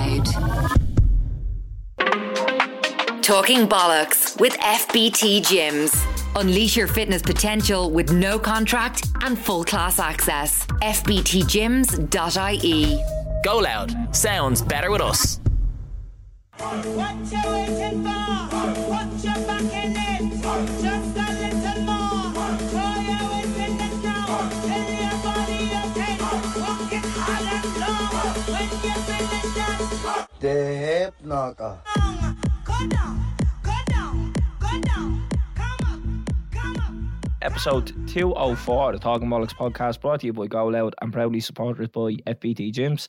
Loud. Talking bollocks with FBT Gyms. Unleash your fitness potential with no contract and full class access. fbtgyms.ie. Go Loud. Sounds better with us. What you waiting for? Put your back in it. Just a little more. Throw your weight in the snow. Tell your body okay. Walk it hard and slow. When you finish that, The hip knocker. go down, go down, go down. Come up, come up. Episode 204 of the Talking Bollocks podcast, brought to you by Go Loud and proudly supported by FBT Gyms.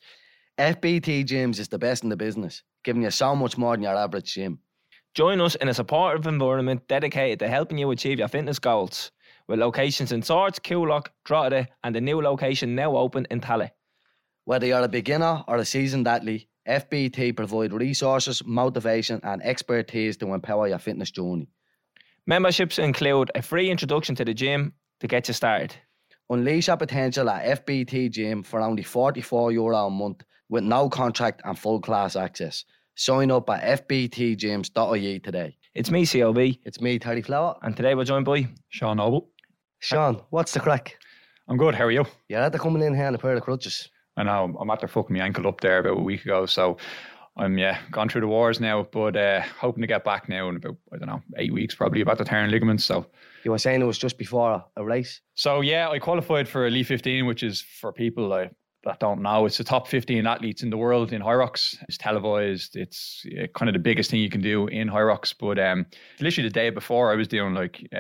FBT Gyms is the best in the business, giving you so much more than your average gym. Join us in a supportive environment dedicated to helping you achieve your fitness goals, with locations in Swords, Coolock, Drogheda and the new location now open in Tallaght. Whether you're a beginner or a seasoned athlete, FBT provide resources, motivation and expertise to empower your fitness journey. Memberships include a free introduction to the gym to get you started. Unleash your potential at FBT Gym for only €44 a month with no contract and full class access. Sign up at fbtgyms.ie today. It's me, CLB, It's me, Terry Flower. and today we're joined by... Sean Noble. Sean, what's the crack? I'm good, how are you? You're at the coming in here in a pair of crutches. I know, I'm after fucking my ankle up there about a week ago, so I'm gone through the wars now, but hoping to get back now in about, 8 weeks probably, about to tearing ligaments, so... You were saying it was just before a race. So yeah, I qualified for Elite 15, which is for people that don't know, it's the top 15 athletes in the world in Hyrox. It's televised. It's kind of the biggest thing you can do in Hyrox. But literally the day before, I was doing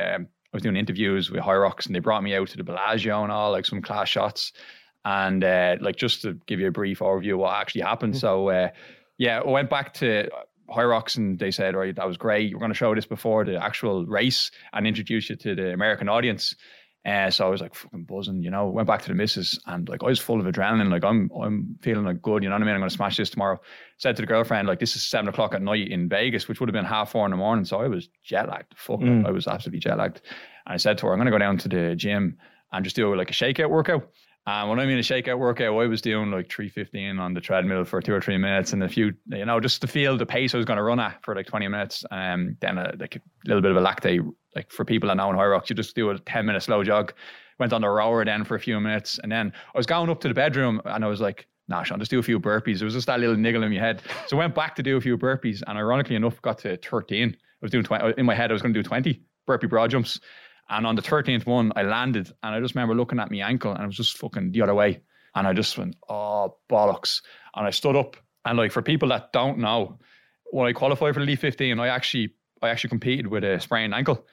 interviews with Hyrox, and they brought me out to the Bellagio and all, like some class shots, and just to give you a brief overview of what actually happened. So I went back to Hyrox and they said, right, that was great. We're going to show this before the actual race and introduce you to the American audience. So I was like fucking buzzing, went back to the missus and like I was full of adrenaline. Like I'm feeling like good, you know what I mean? I'm going to smash this tomorrow. Said to the girlfriend, like, this is 7 o'clock at night in Vegas, which would have been 4:30 in the morning. So I was jet lagged. I was absolutely jet lagged. And I said to her, I'm going to go down to the gym and just do like a shakeout workout. And when I mean a shakeout workout, I was doing like 3:15 on the treadmill for 2 or 3 minutes and a few, just to feel the pace I was going to run at for like 20 minutes. Then like a little bit of a lactate, like for people that know in Hyrox, you just do a 10-minute slow jog. Went on the rower then for a few minutes. And then I was going up to the bedroom and I was like, nah, Sean, just do a few burpees. It was just that little niggle in my head. So I went back to do a few burpees and ironically enough, got to 13. I was doing 20. In my head, I was going to do 20 burpee broad jumps. And on the 13th one, I landed and I just remember looking at my ankle and I was just fucking the other way. And I just went, oh, bollocks. And I stood up. And like, for people that don't know, when I qualified for Elite 15, I actually competed with a sprained ankle.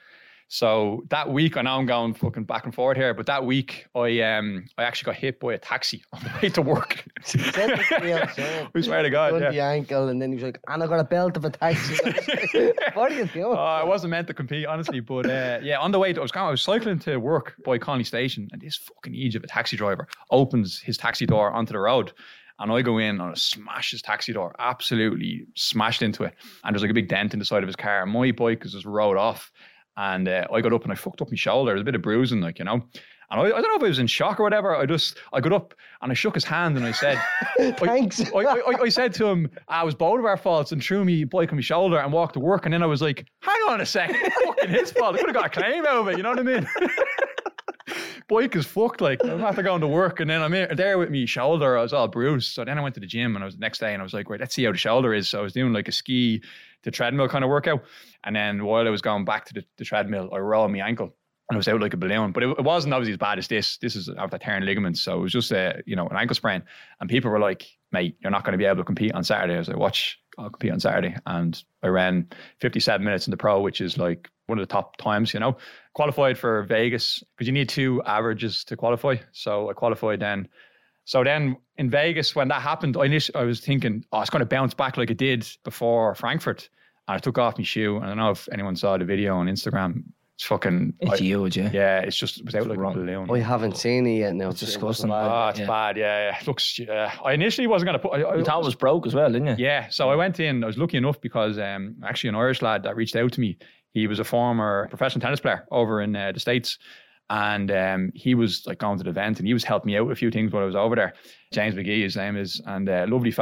So that week, I know I'm going fucking back and forth here, but that week I actually got hit by a taxi on the way to work. We swear to God, the ankle, and then he was like, and I got a belt of a taxi. What are you doing? I wasn't meant to compete, honestly, but on the way, I was cycling to work by Conley Station, and this fucking Ege of a taxi driver opens his taxi door onto the road. And I go in and I smash his taxi door, absolutely smashed into it. And there's like a big dent in the side of his car. And my bike is just rode off. And I got up and I fucked up my shoulder. There's a bit of bruising, And I don't know if I was in shock or whatever. I got up and I shook his hand and I said, thanks. I said to him, it was both of our faults, and threw me bike on my shoulder and walked to work. And then I was like, hang on a second, it's fucking his fault. I could have got a claim out of it, you know what I mean? Bike is fucked, like I'm after going to work, and then I'm there with me shoulder. I was all bruised. So then I went to the gym, and I was the next day, and I was like, right, let's see how the shoulder is. So I was doing like a ski to treadmill kind of workout, and then while I was going back to the treadmill, I rolled my ankle, and I was out like a balloon. But it wasn't obviously as bad as this. This is after tearing ligaments, so it was just an ankle sprain. And people were like, mate, you're not going to be able to compete on Saturday. I was like, I'll compete on Saturday. And I ran 57 minutes in the pro, which is like one of the top times, Qualified for Vegas because you need 2 averages to qualify. So I qualified then. So then in Vegas, when that happened, I was thinking, it's going to bounce back like it did before Frankfurt. And I took off my shoe. And I don't know if anyone saw the video on Instagram. It's fucking... It's huge, yeah. Yeah, it's just... It was out like a balloon. I haven't seen it yet now. It's disgusting. It's bad, yeah. It looks... I initially wasn't going to put... You thought it was broke as well, didn't you? Yeah, so I went in. I was lucky enough because actually an Irish lad that reached out to me, he was a former professional tennis player over in the States. And he was like going to the event and he was helping me out with a few things while I was over there. James McGee, his name is, and lovely fella.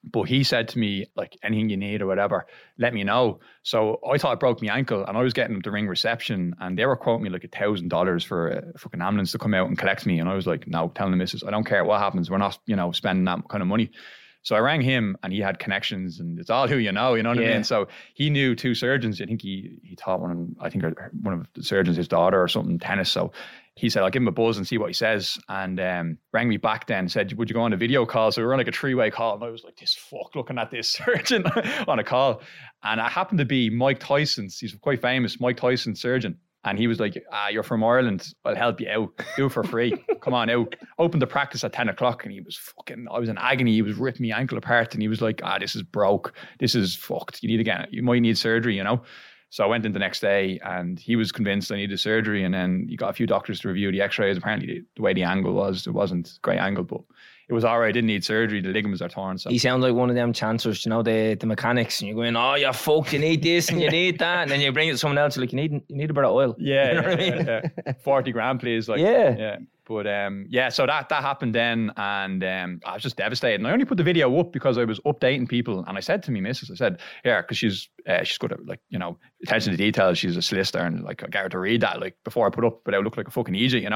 But he said to me, like, anything you need or whatever, let me know. So I thought I broke my ankle, and I was getting to ring reception, and they were quoting me like $1,000 for a fucking ambulance to come out and collect me. And I was like, no, telling the missus, I don't care what happens. We're not, spending that kind of money. So I rang him, and he had connections, and it's all who you know what I mean? So he knew 2 surgeons. I think he taught one of the surgeons, his daughter or something, tennis. So he said, I'll give him a buzz and see what he says. And rang me back then, said, would you go on a video call? So we were on like a 3-way call. And I was like, this fuck looking at this surgeon on a call. And I happened to be Mike Tyson's, he's quite famous, Mike Tyson's surgeon. And he was like, you're from Ireland. I'll help you out. Do it for free. Come on out. Opened the practice at 10 o'clock and I was in agony. He was ripping my ankle apart and he was like, this is broke. This is fucked. You might need surgery, So I went in the next day and he was convinced I needed surgery. And then he got a few doctors to review the x-rays. Apparently the way the angle was, it wasn't a great angle, but it was all right. I didn't need surgery. The ligaments are torn. So he sounds like one of them chancers, the mechanics, and you're going, oh, you're fucked, you need this and you need that. And then you bring it to someone else, you're like, you need a bit of oil. Yeah. You know what I mean? Yeah. 40 grand, please. Like, yeah. But so that happened then, and I was just devastated. And I only put the video up because I was updating people. And I said to me missus, I said, yeah, because she's good at attention to detail. She's a solicitor, and like I got her to read that before I put up, but I look like a fucking idiot,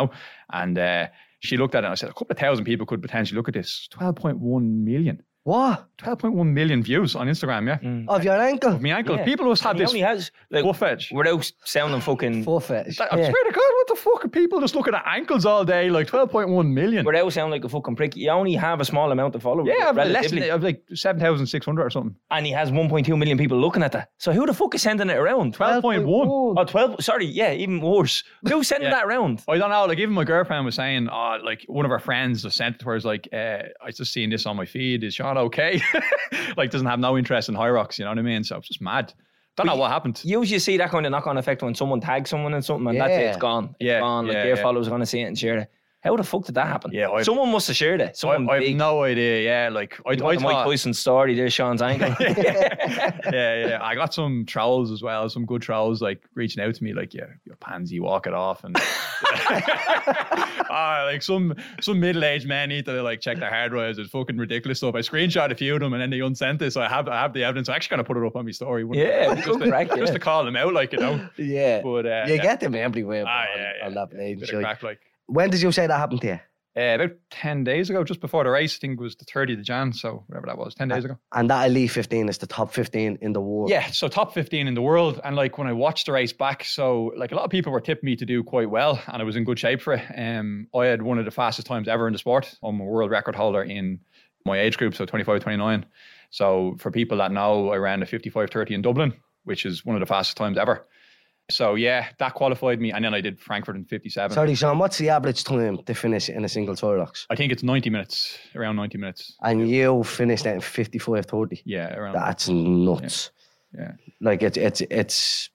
And she looked at it and I said, a couple of thousand people could potentially look at this. 12.1 million. What? 12.1 million views on Instagram, yeah. Of your ankle? Of my ankle. Yeah. People just had this only has, foot fetish. without sounding fucking... Foot fetish. I swear to God, what the fuck are people just looking at ankles all day? Like 12.1 million. Without sounding like a fucking prick. You only have a small amount of followers. Yeah, relatively. I've like 7,600 or something. And he has 1.2 million people looking at that. So who the fuck is sending it around? 12.1. Oh, 12. Sorry, yeah, even worse. Who's sending that around? I don't know. Like even my girlfriend was saying, one of her friends just sent it to her. Like, I just seen this on my feed. Is Sean okay? Like doesn't have no interest in high rocks. You know what I mean? So it's just mad. Don't know what happened. Usually you see that kind of knock-on effect when someone tags someone in something and that's it. It's gone. It's gone. Like their followers are going to see it and share it. How the fuck did that happen? Yeah, someone must have shared it. I have no idea. Yeah, like I thought Mike Tyson's story. There's Sean's ankle. yeah. I got some trolls as well. Some good trolls like reaching out to me, like, you're pansy, walk it off, and like some middle-aged men need to like check their hard drives. It's fucking ridiculous stuff. I screenshot a few of them and then they unsent it, so I have the evidence. I'm actually gonna put it up on my story. Just to call them out, like Yeah, but you get them everywhere on that page. When did you say that happened to you? About 10 days ago, just before the race. I think it was the 30th of Jan, so whatever that was, 10 days ago. And that Elite 15 is the top 15 in the world. Yeah, so top 15 in the world. And like when I watched the race back, so like a lot of people were tipping me to do quite well, and I was in good shape for it. I had one of the fastest times ever in the sport. I'm a world record holder in my age group, so 25-29. So for people that know, I ran a 55:30 in Dublin, which is one of the fastest times ever. So yeah, that qualified me, and then I did Frankfurt in 57. Sorry, Sean, what's the average time to finish in a single Cyrox? I think it's 90 minutes, around 90 minutes. And you finished at 55:30? Yeah, around. That's nuts. Yeah. Like it's.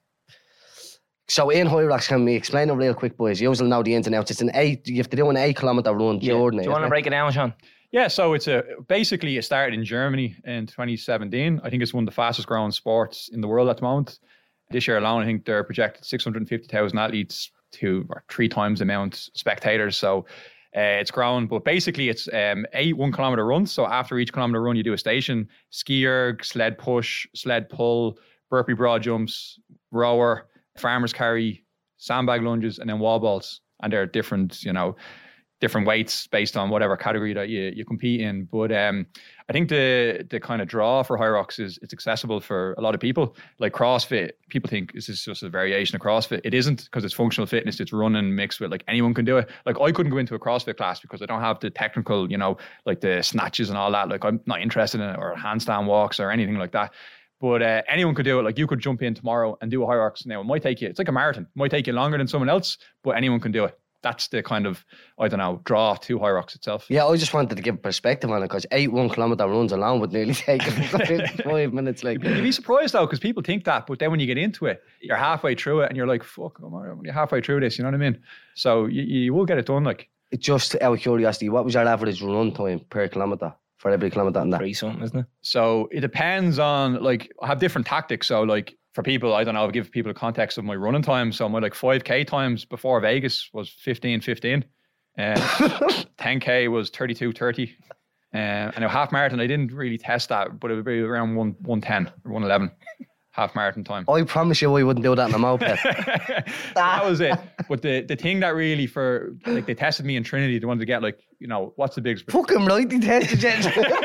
So in Hyrox, can we explain it real quick, boys? You usually know the ins and outs. You have to do an 8-kilometer run. Yeah. Jordan, do you want to break it down, Sean? Yeah, so it started in Germany in 2017. I think it's one of the fastest growing sports in the world at the moment. This year alone, I think they're projected 650,000 athletes or 3 times the amount spectators. So it's grown, but basically it's 8 1-kilometer runs. So after each kilometer run, you do a station: ski erg, sled push, sled pull, burpee broad jumps, rower, farmer's carry, sandbag lunges, and then wall balls. And they're different, different weights based on whatever category that you compete in. But I think the kind of draw for Hyrox is it's accessible for a lot of people. Like CrossFit, people think this is just a variation of CrossFit. It isn't, because it's functional fitness. It's running mixed with, like, anyone can do it. Like I couldn't go into a CrossFit class because I don't have the technical, like the snatches and all that. Like I'm not interested in it, or handstand walks or anything like that. But anyone could do it. Like you could jump in tomorrow and do a Hyrox. Now it might take you, it's like a marathon. It might take you longer than someone else, but anyone can do it. That's the kind of, draw to Hyrox itself. Yeah, I just wanted to give perspective on it, because 8 1-kilometer runs alone would nearly take 5 minutes. Like, you'd be surprised though, because people think that, but then when you get into it, you're halfway through it and you're like, fuck, I'm only halfway through this, you know what I mean? So you will get it done. Like, just out of curiosity, what was your average run time per kilometer for every kilometer on that? 3 something, isn't it? So it depends on, like, I have different tactics. So like, for people, I don't know, I'll give people a context of my running time. So my 5K times before Vegas was 15:15. 10K was 32:30. And a half marathon, I didn't really test that, but it would be around 110 or 111. Half marathon time. I promise you we wouldn't do that in a moped. That was it. But the thing that really they tested me in Trinity, they wanted to get what's the biggest... Fucking right, they tested you.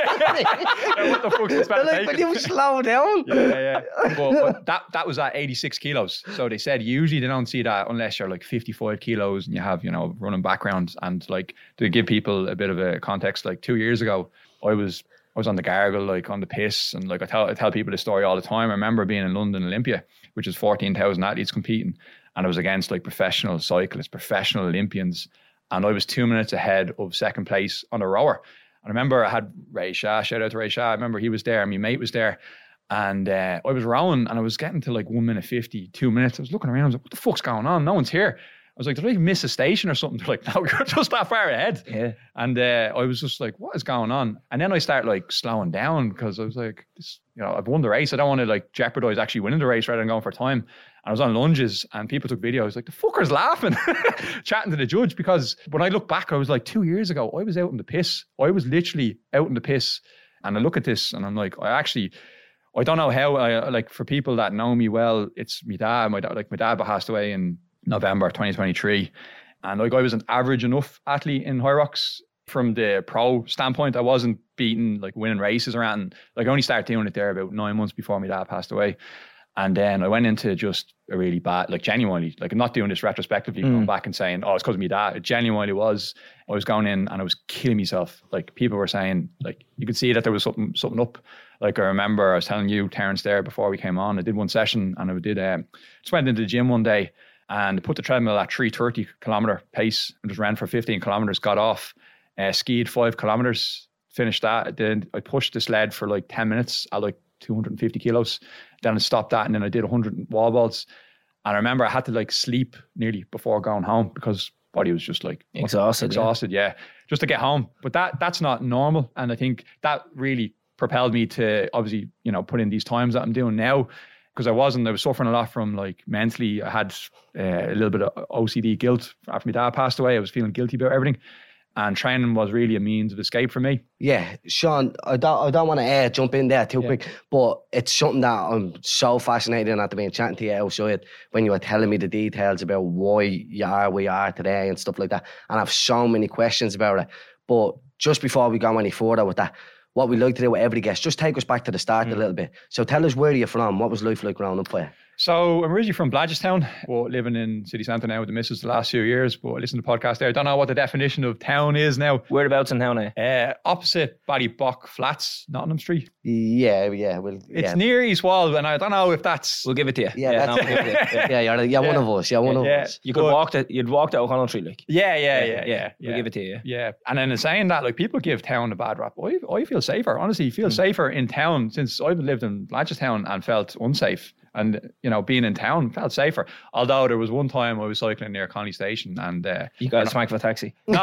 What the fuck's this They're like, will you slow down? Yeah. But that was at 86 kilos. So they said usually they don't see that unless you're like 55 kilos and you have, running background. And like to give people a bit of a context, like 2 years ago, I was on the gargle, like on the piss, and like I tell people this story all the time. I remember being in London Olympia, which is 14,000 athletes competing, and I was against like professional cyclists, professional Olympians, and I was 2 minutes ahead of second place on a rower. I remember I had Ray Shah, shout out to Ray Shah. I remember he was there, and my mate was there, and I was rowing, and I was getting to like 1 minute 50, 2 minutes. I was looking around, I was like, what the fuck's going on? No one's here. I was like, did I miss a station or something? They're like, no, you're just that far ahead. Yeah. And I was just like, what is going on? And then I started like slowing down because I was like, I've won the race. I don't want to like jeopardize actually winning the race rather than going for time. And I was on lunges and people took videos like, the fucker's laughing, chatting to the judge, because when I look back, I was like 2 years ago, I was out in the piss. I was literally out in the piss. And I look at this and I'm like, I don't know how, like for people that know me well, it's my dad passed away in November 2023, and like I was an average enough athlete in Hyrox from the pro standpoint. I wasn't beating like winning races or anything. Like I only started doing it there about 9 months before my dad passed away, and then I went into just a really bad, like genuinely, like I'm not doing this retrospectively, going back and saying, oh, it's because of my dad. It genuinely was. I was going in and I was killing myself. Like people were saying, like you could see that there was something up. Like I remember I was telling you, Terence, there before we came on, I did one session and I just went into the gym one day and put the treadmill at 330 kilometer pace and just ran for 15 kilometers, got off, skied 5 kilometers, finished that. Then I pushed the sled for like 10 minutes at like 250 kilos. Then I stopped that and then I did 100 wall balls. And I remember I had to like sleep nearly before going home because body was just like exhausted, yeah, just to get home. But that's not normal. And I think that really propelled me to obviously, put in these times that I'm doing now. Because I was suffering a lot from like mentally. I had a little bit of OCD guilt after my dad passed away. I was feeling guilty about everything, and training was really a means of escape for me. Yeah, Sean, I don't want to jump in there too quick, but it's something that I'm so fascinated in after being chatting to you outside when you were telling me the details about why you are where you are today and stuff like that. And I have so many questions about it. But just before we go any further with that, what we like to do with every guest, just take us back to the start a little bit. So tell us, where are you from? What was life like growing up for you? So I'm originally from Blanchardstown, but living in City Centre now with the missus the last few years. But I listen to the podcast there. I don't know what the definition of town is now. Whereabouts in town are you? Opposite Ballybock Flats, Nottingham Street. Yeah. Well, it's near East Wall, and I don't know if that's... We'll give it to you. Yeah, we'll give it to you. You're one of us. You're one of us. You'd walk to O'Connell Street, like. Yeah. We'll give it to you. Yeah. And then in saying that, like people give town a bad rap. I feel safer. Honestly, feel safer in town since I've lived in Blanchardstown and felt unsafe. And, being in town felt safer. Although there was one time I was cycling near Conley Station and... you got a smack for a taxi? No,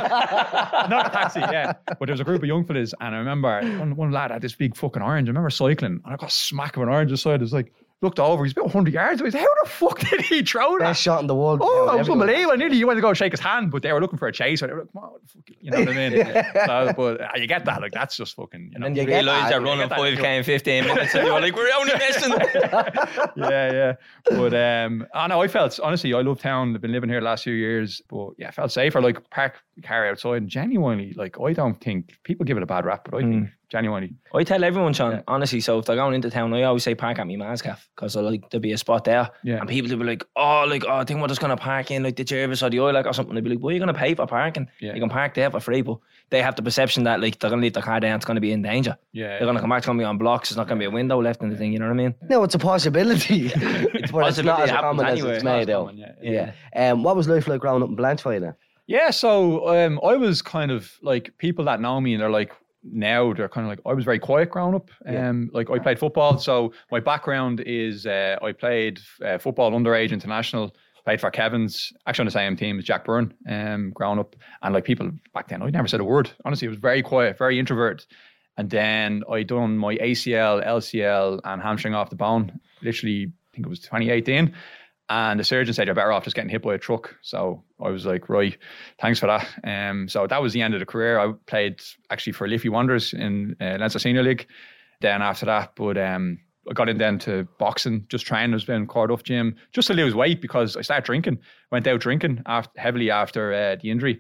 yeah. Not a taxi, yeah. But there was a group of young fellas and I remember one lad had this big fucking orange. I remember cycling and I got a smack of an orange aside. It was like, looked over, he's about 100 yards away. How the fuck did he throw that? Best shot in the world. Oh, it was unbelievable. I nearly went to go shake his hand, but they were looking for a chaser. They were like, come on, what the fuck? You know what I mean? So, but you get that, like, that's just fucking, And then you realise they're running 5K in 15 minutes and you're like, we're only missing. Yeah. But, I know, I felt, honestly, I love town. I've been living here the last few years, but yeah, I felt safer. Like, park the car outside and genuinely, like, I don't think, people give it a bad rap, but I think, genuinely. I tell everyone, Sean, honestly, so if they're going into town, I always say park at me man's calf because like there'll be a spot there and people will be like, I think we're just going to park in like the Jervis or the Oilac or something. They'll be like, well, you're going to pay for parking. You can park there for free, but they have the perception that like they're going to leave their car there and it's going to be in danger. They're going to come back, it's going to be on blocks, it's not going to be a window left in the thing, you know what I mean? No, it's a possibility. It's but it's not as common as anyway. it's made out. What was life like growing up in Blanchfire then? Yeah, so I was kind of like people that know me and they're like, now they're kind of like, I was very quiet growing up. Like I played football. So my background is I played football underage international, played for Kevin's, actually on the same team as Jack Byrne growing up. And like people back then, I never said a word. Honestly, it was very quiet, very introverted. And then I done my ACL, LCL and hamstring off the bone, literally, I think it was 2018. And the surgeon said, you're better off just getting hit by a truck. So I was like, right, thanks for that. So that was the end of the career. I played actually for Liffey Wanderers in Leinster Senior League. Then after that, but I got in then to boxing, just training. I was in Cardiff gym just to lose weight because I started drinking. Went out drinking heavily after the injury.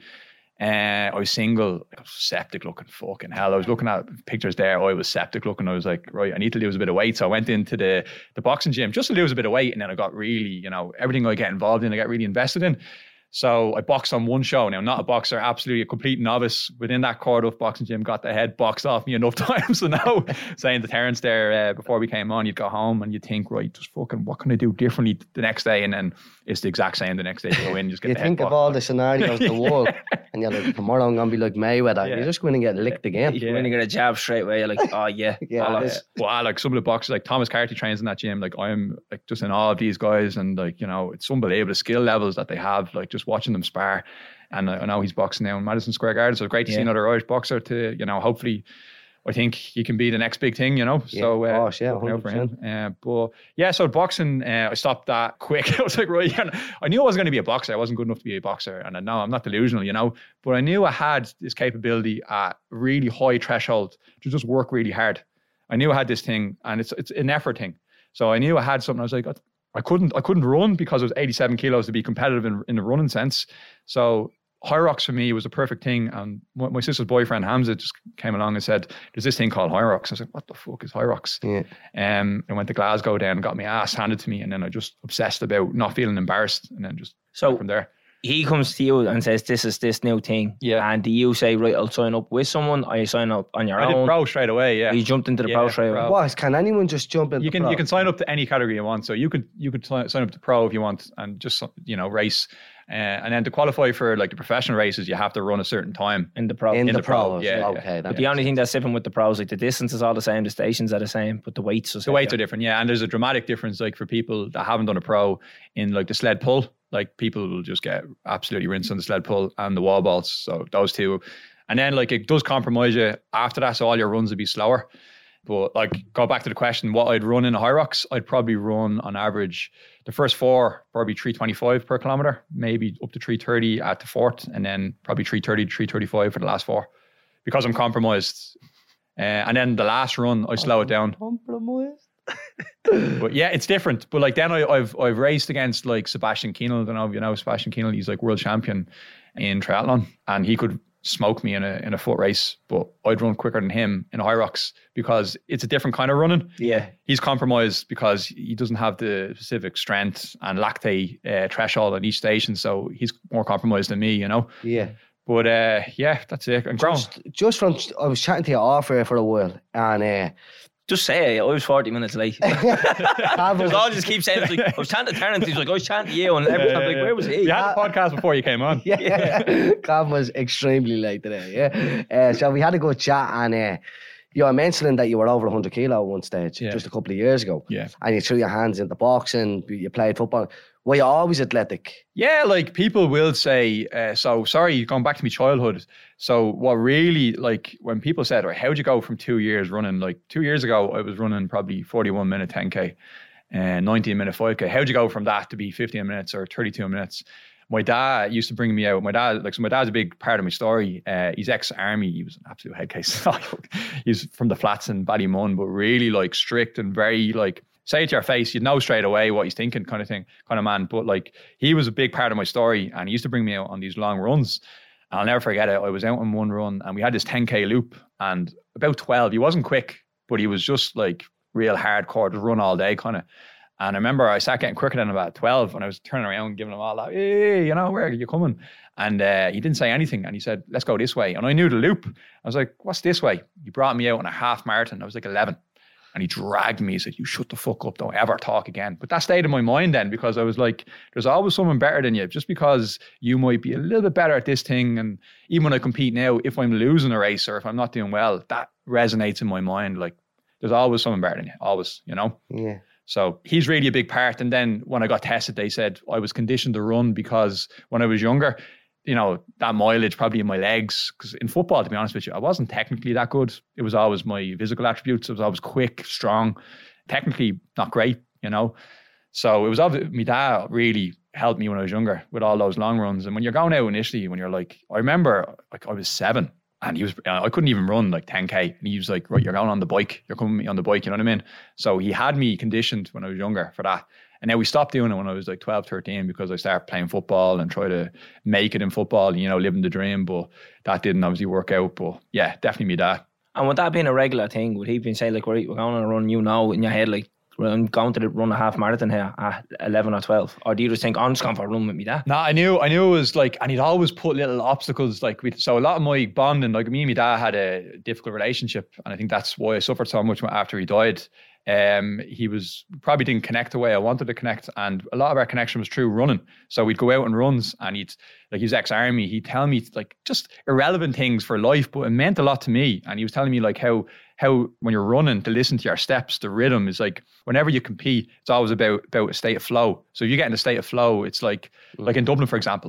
I was single, I was septic looking, fucking hell. I was looking at pictures there. I was septic looking. I was like, right, I need to lose a bit of weight. So I went into the boxing gym just to lose a bit of weight. And then I got really, everything I get involved in, I get really invested in. So I boxed on one show. Now, not a boxer, absolutely a complete novice within that Cardiff boxing gym, got the head boxed off me enough times. So now, saying to Terence there before we came on, you'd go home and you'd think, right, just fucking, what can I do differently the next day? And then it's the exact same the next day. You go in, just get you the think head of all the scenarios in the world, and you're like, tomorrow I'm going to be like Mayweather. You're just going to get licked again. You're going to get a jab straight away. You're like, oh, yeah. Well, like some of the boxers, like Thomas Carty trains in that gym. Like I'm like just in awe of these guys. And like, it's unbelievable the skill levels that they have, like just watching them spar. And I know he's boxing now in Madison Square Garden. So it's great to see another Irish boxer to, hopefully, I think he can be the next big thing, So, gosh, 100%. But yeah, so boxing, I stopped that quick. I was like, right, I knew I was going to be a boxer. I wasn't good enough to be a boxer. And no, I'm not delusional, but I knew I had this capability at really high threshold to just work really hard. I knew I had this thing, and it's an effort thing. So I knew I had something. I was like, I couldn't run because I was 87 kilos to be competitive in the running sense. So Hyrox for me was a perfect thing. And my sister's boyfriend Hamza just came along and said, there's this thing called Hyrox. I was like, what the fuck is Hyrox? Yeah. I went to Glasgow then, got my ass handed to me, and then I just obsessed about not feeling embarrassed, and then just from there. He comes to you and says, this is this new thing. Yeah. And do you say, right, I'll sign up with someone, or you sign up on your own? I did pro straight away, yeah. You jumped into the pro straight away. What, can anyone just jump into pro? You can sign up to any category you want. So you could sign up to pro if you want, and just, race. And then to qualify for like the professional races, you have to run a certain time. In the pro. In the pro. Yeah. Okay. But the only thing that's different with the pros, like the distance is all the same, the stations are the same, but the weights are the weights are different, yeah. And there's a dramatic difference, like for people that haven't done a pro, in like the sled pull. Like people will just get absolutely rinsed on the sled pull and the wall balls. So those two. And then like it does compromise you after that. So all your runs would be slower. But like go back to the question, what I'd run in a Hyrox, I'd probably run on average the first 4, probably 325 per kilometer, maybe up to 330 at the fourth, and then probably 330 to 335 for the last 4 because I'm compromised. And then the last run, I slow it down. Compromised? But yeah, it's different. But like then I've raced against like Sebastian Kienl. I don't know, Sebastian Kienl, he's like world champion in triathlon, and he could smoke me in a foot race, but I'd run quicker than him in a Hyrox because it's a different kind of running. Yeah. He's compromised because he doesn't have the specific strength and lactate threshold at each station, so he's more compromised than me, Yeah. But yeah, that's it. And just from, I was chatting to you off air for a while, and just say it. I was 40 minutes late. Because all just keep saying, like, I was chanting to Terence, he's like, I was chanting to you, and everyone, I'm like, where was he? You had a podcast before you came on. Yeah. Cav was extremely late today, yeah. So we had a good chat, and you were mentioning that you were over 100 kilo at one stage, just a couple of years ago. Yeah. And you threw your hands into boxing, you played football. Were you always athletic? Yeah, like people will say, so sorry, going back to my childhood. So what really, like when people said, right, how'd you go from 2 years running? Like 2 years ago, I was running probably 41 minute 10K and 19 minute 5K. How'd you go from that to be 15 minutes or 32 minutes? My dad used to bring me out. My dad's a big part of my story. He's ex-army. He was an absolute head case. He's from the flats in Ballymun, but really like strict and very like, say it to your face, you'd know straight away what he's thinking kind of man. But like he was a big part of my story, and he used to bring me out on these long runs. And I'll never forget it. I was out on one run and we had this 10K loop, and about 12, he wasn't quick, but he was just like real hardcore to run all day kind of. And I remember I sat getting quicker than about 12, and I was turning around giving him all that, hey, where are you coming? And he didn't say anything, and he said, let's go this way. And I knew the loop. I was like, what's this way? He brought me out on a half marathon. I was like 11. And he dragged me. He said, you shut the fuck up. Don't ever talk again. But that stayed in my mind then, because I was like, there's always someone better than you. Just because you might be a little bit better at this thing. And even when I compete now, if I'm losing a race or if I'm not doing well, that resonates in my mind. Like there's always someone better than you. Always, Yeah. So he's really a big part. And then when I got tested, they said I was conditioned to run because when I was younger, that mileage probably in my legs, because in football, to be honest with you, I wasn't technically that good. It was always my physical attributes. I was always quick, strong, technically not great, So it was obvious, my dad really helped me when I was younger with all those long runs. And when you're going out initially, when you're like, I remember like I was 7 and I couldn't even run like 10K. And he was like, right, you're going on the bike. You're coming with me on the bike, you know what I mean? So he had me conditioned when I was younger for that. And then we stopped doing it when I was like 12, 13 because I started playing football and try to make it in football, you know, living the dream. But that didn't obviously work out. But yeah, definitely my dad. And would that being a regular thing, would he been saying like, right, we're going on a run, you know, in your head, like, I'm going to run a half marathon here at 11 or 12? Or do you just think, I'm just going for a run with me dad? No, I knew it was like, and he'd always put little obstacles like so a lot of my bonding, like me and my dad had a difficult relationship, and I think that's why I suffered so much after he died. He probably didn't connect the way I wanted to connect, and a lot of our connection was through running. So we'd go out on runs, and he's ex-army, he'd tell me like just irrelevant things for life, but it meant a lot to me. And he was telling me like how when you're running, to listen to your steps, the rhythm is like, whenever you compete, it's always about a state of flow. So if you get in a state of flow, it's like in Dublin, for example,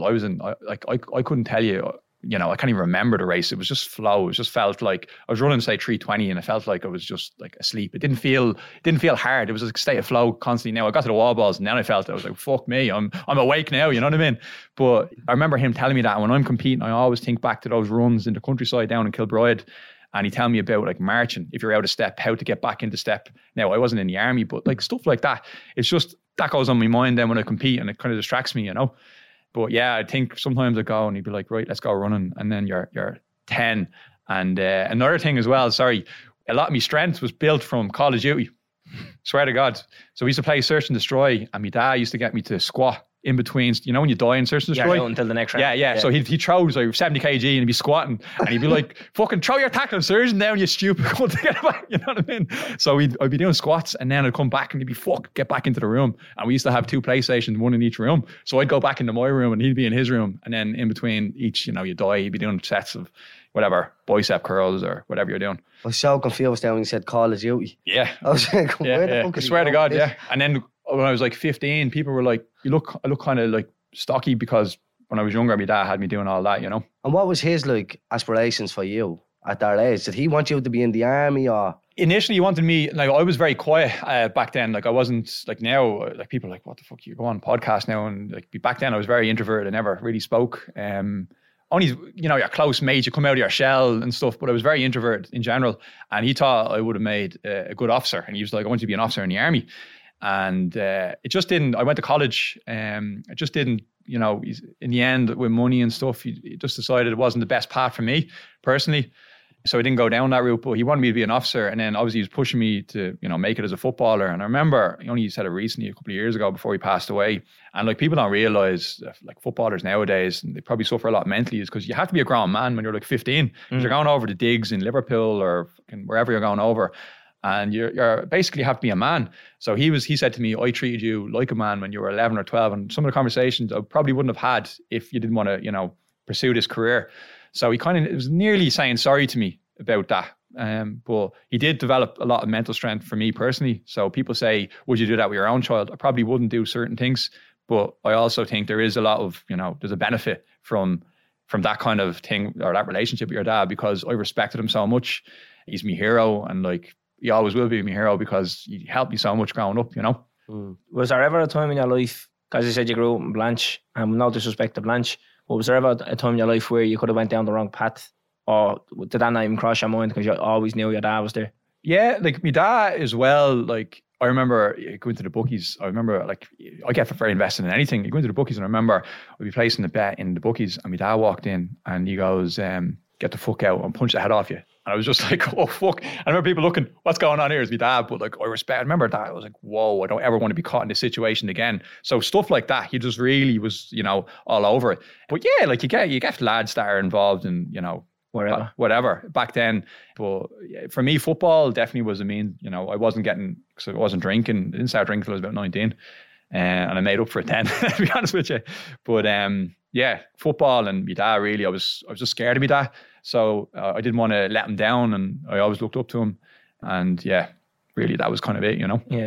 I couldn't tell you, you know, I can't even remember the race. It was just flow. It just felt like I was running, say 3:20, and it felt like I was just like asleep. It didn't feel hard. It was a state of flow constantly. Now I got to the wall balls, and then I was like, fuck me, I'm awake now. You know what I mean? But I remember him telling me that, and when I'm competing, I always think back to those runs in the countryside down in Kilbride. And he tell me about like marching, if you're out of step, how to get back into step. Now I wasn't in the army, but like stuff like that, it's just, that goes on my mind then when I compete, and it kind of distracts me, you know. But yeah, I think sometimes I go and he'd be like, right, let's go running. And then you're 10. And another thing as well, a lot of my strength was built from Call of Duty. Swear to God. So we used to play Search and Destroy, and my dad used to get me to squat in between, you know, when you die in Search and Destroy. Yeah, until the next round. Yeah. So he throws like 70 kg and he'd be squatting, and he'd be like, fucking throw your tackling surgeon down, you stupid cunt, to get back, you know what I mean? So I'd be doing squats, and then I'd come back and he'd be, get back into the room. And we used to have 2 PlayStations, one in each room. So I'd go back into my room and he'd be in his room. And then in between each, you know, you die, he'd be doing sets of whatever, bicep curls or whatever you're doing. I was so confused there when you said Call of Duty. Yeah. I was like, where the fuck I swear to God, yeah. And then when I was like 15, people were like, I look kind of like stocky, because when I was younger, my dad had me doing all that, you know. And what was his like aspirations for you at that age? Did he want you to be in the army, or? Initially, he wanted me, like, I was very quiet back then. Like, I wasn't, like, now, like, people are like, what the fuck, you go on podcast now? And like, back then I was very introverted. I never really spoke. Only, you know, your close mates, you come out of your shell and stuff, but I was very introverted in general. And he thought I would have made a good officer. And he was like, I want you to be an officer in the army. And it just didn't. I went to college. It just didn't, you know, in the end with money and stuff, he just decided it wasn't the best path for me personally. So I didn't go down that route, but he wanted me to be an officer. And then obviously he was pushing me to, you know, make it as a footballer. And I remember he only said it recently, a couple of years ago before he passed away. And like, people don't realize, like, footballers nowadays, and they probably suffer a lot mentally, is because you have to be a grown man when you're like 15. Because you're going over the digs in Liverpool or wherever you're going over. And you're basically have to be a man. So he said to me, I treated you like a man when you were 11 or 12. And some of the conversations I probably wouldn't have had if you didn't want to, you know, pursue this career. So he kind of was nearly saying sorry to me about that. But he did develop a lot of mental strength for me personally. So people say, would you do that with your own child? I probably wouldn't do certain things. But I also think there is a lot of, you know, there's a benefit from that kind of thing, or that relationship with your dad, because I respected him so much. He's my hero, and like, he always will be my hero because he helped me so much growing up, you know. Was there ever a time in your life, because you said you grew up in Blanche, and no disrespect to Blanche, but was there ever a time in your life where you could have went down the wrong path? Or did that not even cross your mind because you always knew your dad was there? Yeah, like my dad as well, like, I remember going to the bookies. I remember, like, I get very invested in anything. You go into the bookies, and I remember we'd be placing the bet in the bookies, and my dad walked in and he goes, get the fuck out and punch the head off you. And I was just like, oh, fuck. I remember people looking, what's going on here? Is my dad? But like, I remember that. I was like, whoa, I don't ever want to be caught in this situation again. So stuff like that, he just really was, you know, all over it. But yeah, like, you get lads that are involved in, you know, whatever back then. But for me, football definitely was a mean, you know, I wasn't getting, because I wasn't drinking. I didn't start drinking until I was about 19. And I made up for it then, to be honest with you. But yeah, football and my dad, really, I was just scared of my dad. So I didn't want to let him down, and I always looked up to him. And yeah, really, that was kind of it, you know? Yeah.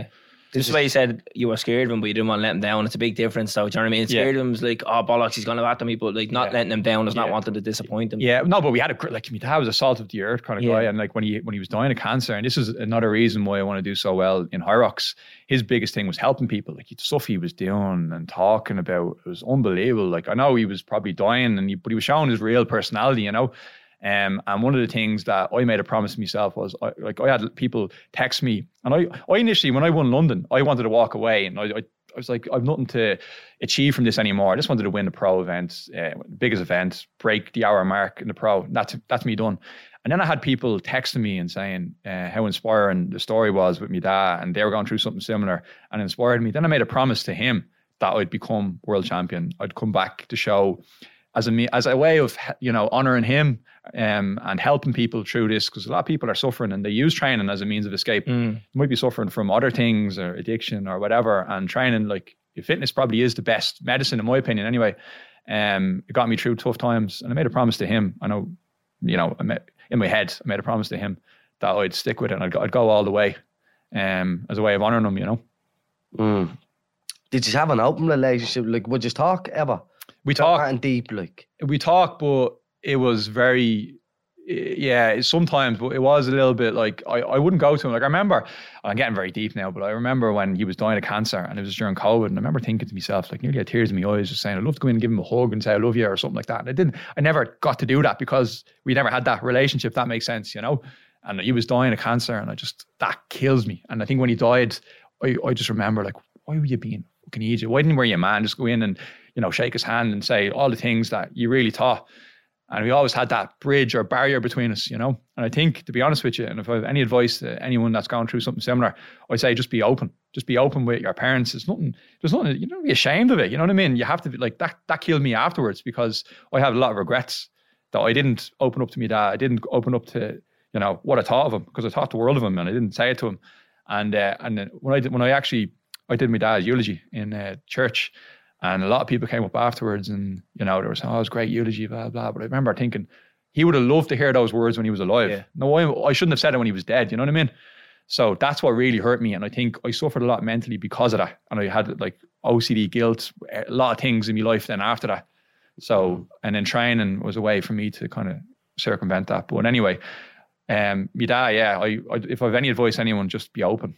This is why you said you were scared of him, but you didn't want to let him down. It's a big difference, though. Do you know what I mean? Scared of him is like, oh, bollocks, he's going to after me, but like not letting him down is not wanting to disappoint him. Yeah, no, but we had my dad was a salt of the earth kind of guy, and like when he was dying of cancer, and this is another reason why I want to do so well in High Rocks. His biggest thing was helping people. Like the stuff he was doing and talking about, it was unbelievable. Like I know he was probably dying, but he was showing his real personality, you know. And one of the things that I made a promise to myself was, I had people text me, and I initially, when I won London, I wanted to walk away, and I was like, I've nothing to achieve from this anymore. I just wanted to win the pro event, biggest event, break the hour mark in the pro. That's me done. And then I had people texting me and saying how inspiring the story was with my dad, and they were going through something similar, and it inspired me. Then I made a promise to him that I'd become world champion. I'd come back to show as a way of, you know, honoring him and helping people through this, because a lot of people are suffering and they use training as a means of escape. They might be suffering from other things or addiction or whatever, and training, like fitness, probably is the best medicine in my opinion. Anyway, it got me through tough times, and I made a promise to him. I know, you know, in my head, I made a promise to him that I'd stick with it and I'd go all the way, as a way of honoring him, you know. Did you have an open relationship? Like, would you talk ever? We talk and deep, like we talk, but it was very, sometimes, but it was a little bit like I wouldn't go to him. Like I remember, I'm getting very deep now, but I remember when he was dying of cancer, and it was during COVID, and I remember thinking to myself, like, nearly had tears in my eyes, just saying, I'd love to go in and give him a hug and say I love you or something like that. And I never got to do that because we never had that relationship. That makes sense, you know. And he was dying of cancer, and that kills me. And I think when he died, I just remember, like, why were you being fucking idiot? Why didn't you wear your man? Just go in and, you know, shake his hand and say all the things that you really thought. And we always had that bridge or barrier between us, you know. And I think, to be honest with you, and if I have any advice to anyone that's going through something similar, I'd say just be open. Just be open with your parents. There's nothing, you don't be ashamed of it. You know what I mean? You have to be like that. That killed me afterwards, because I have a lot of regrets that I didn't open up to my dad. I didn't open up to, you know, what I thought of him, because I thought the world of him, and I didn't say it to him. And then when I did my dad's eulogy in church, and a lot of people came up afterwards, and, you know, they were saying, oh, it was great eulogy, blah, blah. But I remember thinking, he would have loved to hear those words when he was alive. Yeah. No, I shouldn't have said it when he was dead. You know what I mean? So that's what really hurt me. And I think I suffered a lot mentally because of that. And I had like OCD, guilt, a lot of things in my life then after that. So, and then training was a way for me to kind of circumvent that. But anyway, my dad, if I have any advice to anyone, just be open.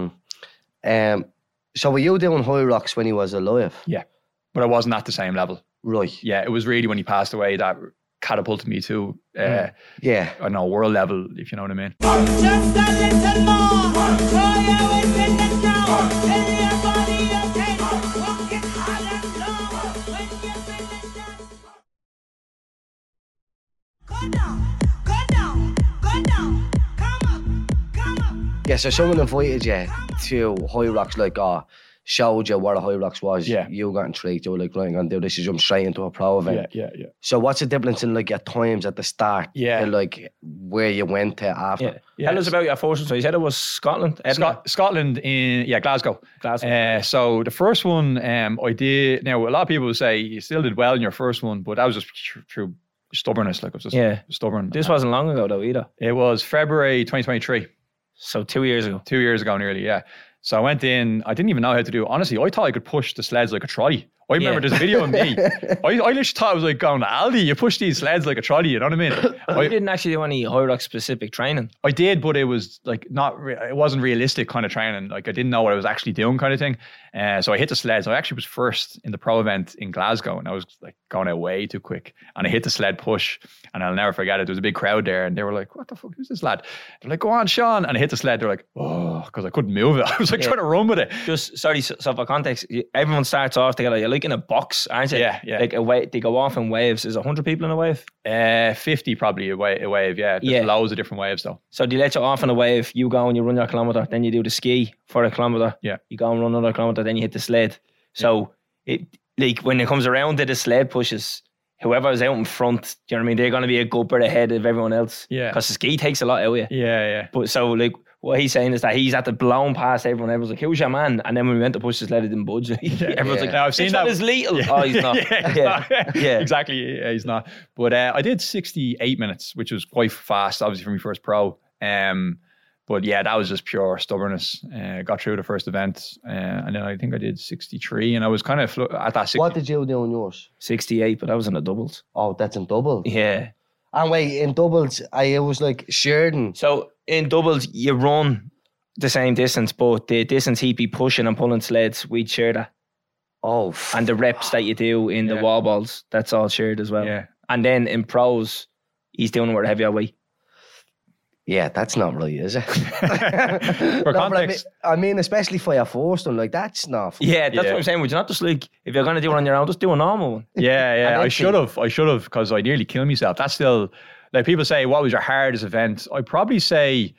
So were you doing High Rocks when he was alive? Yeah, but I wasn't at the same level. Right. Yeah, it was really when he passed away that catapulted me to, I don't know, world level, if you know what I mean. Just a little more. Throw your weight in the ground. Tell your body okay. Walk it hard and slow. When you finish that. Go down. Go down. Go down. Come up. Yeah, so someone invited you to High Rocks, like, showed you what a High Rocks was. Yeah. You got intrigued. You were like, right, I'm going to do this. You jump straight into a pro event. Yeah. So what's the difference in like your times at the start? Yeah. And like where you went to after? Yeah. Tell us about your first one. So you said it was Scotland? Scotland in, Glasgow. So the first one I did, now a lot of people will say you still did well in your first one, but that was just through stubbornness. Like I was just stubborn. This wasn't long ago though either. It was February 2023. So 2 years ago. 2 years ago nearly, yeah. So I went in, I didn't even know how to do it. Honestly, I thought I could push the sleds like a trolley. I remember there's a video of me. I literally thought I was like going to Aldi. You push these sleds like a trolley, you know what I mean? You didn't actually do any High Rock specific training. I did, but it was like it wasn't realistic kind of training. Like I didn't know what I was actually doing kind of thing. So I hit the sleds. I actually was first in the pro event in Glasgow, and I was like going out way too quick. And I hit the sled push, and I'll never forget it. There was a big crowd there, and they were like, what the fuck, who's this lad? They're like, go on, Sean. And I hit the sled. They're like, oh, because I couldn't move it. I was like trying to run with it. So for context, everyone starts off together. You're like in a box, aren't you? Yeah. Like they go off in waves. Is 100 people in a wave? 50 probably a wave, yeah. There's loads of different waves though. So they let you off in a wave, you go and you run your kilometre, then you do the ski for a kilometre. Yeah. You go and run another kilometre, then you hit the sled. So it like when it comes around to the sled pushes, whoever's out in front, do you know what I mean? They're going to be a good bit ahead of everyone else. Yeah. Because the ski takes a lot out of you. Yeah. But so like what he's saying is that he's at the blown past everyone. Everyone's like, who's your man? And then when we went to push his sled, it didn't budge. Everyone's like, now, I've seen that is lethal. Oh, he's not. Yeah. Exactly. Yeah, he's not. But I did 68 minutes, which was quite fast, obviously, for my first pro. But yeah, that was just pure stubbornness. Got through the first event, and then I think I did 63, and I was kind of at that 60. What did you do in yours? 68, but I was in the doubles. Oh, that's in doubles. Yeah. And wait, in doubles, it was like Sheridan. So in doubles, you run the same distance, but the distance he'd be pushing and pulling sleds, we'd share that. Oh, And the reps that you do in the wall balls, that's all shared as well. Yeah. And then in pros, he's doing it with a heavier weight. yeah, that's not right, is it? For No, but context, I mean, especially for your first one, like that's not. Yeah, that's Yeah. what I'm saying. Would you not just like, if you're going to do it on your own, just do a normal one? yeah, And I then should have, because I nearly killed myself. That's still, like people say, what was your hardest event? I'd probably say,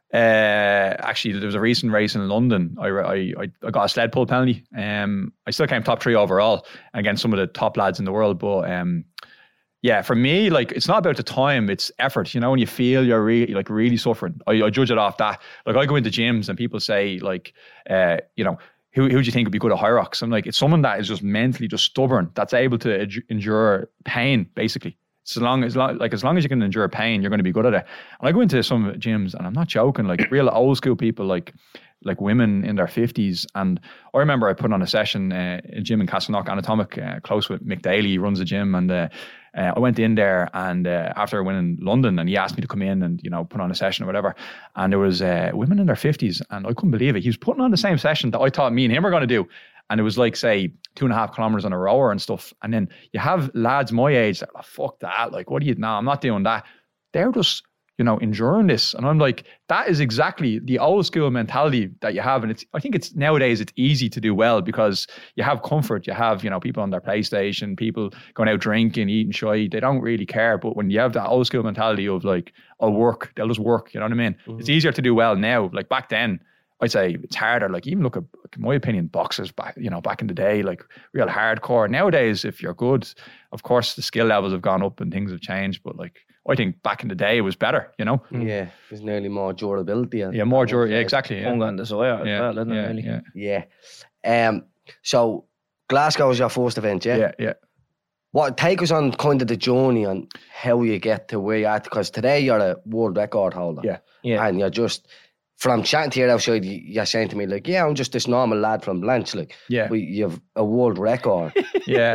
actually, there was a recent race in London. I got a sled pull penalty. I still came top 3 overall against some of the top lads in the world, but yeah, for me, like it's not about the time, it's effort. You know, when you feel you're really suffering, I judge it off that. Like I go into gyms and people say like, you know, who do you think would be good at Hyrox? I'm like, it's someone that is just mentally just stubborn, that's able to endure pain, basically. As long as you can endure pain, you're going to be good at it. And I go into some gyms, and I'm not joking, like real old school people, like women in their 50s. And I remember I put on a session in a gym in Castleknock, Anatomic, close with Mick Daly. He runs a gym, and I went in there, and after I went in London, and he asked me to come in and, you know, put on a session or whatever. And there was women in their 50s, and I couldn't believe it. He was putting on the same session that I thought me and him were going to do. And it was like, say, 2.5 kilometers on a rower and stuff. And then you have lads my age that are like, fuck that. Like, no, I'm not doing that. They're just, you know, enduring this. And I'm like, that is exactly the old school mentality that you have. And I think it's nowadays it's easy to do well because you have comfort. You have, you know, people on their PlayStation, people going out drinking, eating shy. They don't really care. But when you have that old school mentality of like, I'll work, they'll just work. You know what I mean? Mm-hmm. It's easier to do well now. Like back then, I'd say it's harder. Like even look at, in my opinion, boxers back in the day, like real hardcore. Nowadays, if you're good, of course the skill levels have gone up and things have changed. But like I think back in the day it was better, you know. Yeah, there's nearly more durability. Yeah, more durability. Yeah, exactly. Yeah. On desire as well, isn't it? Really? Yeah. So Glasgow was your first event, yeah? Yeah. What take us on kind of the journey on how you get to where you're at? Because today you're a world record holder. Yeah. And you're just, from chatting to you outside, you're saying to me, like, yeah, I'm just this normal lad from Blanche. Like, yeah. You have a world record. Yeah.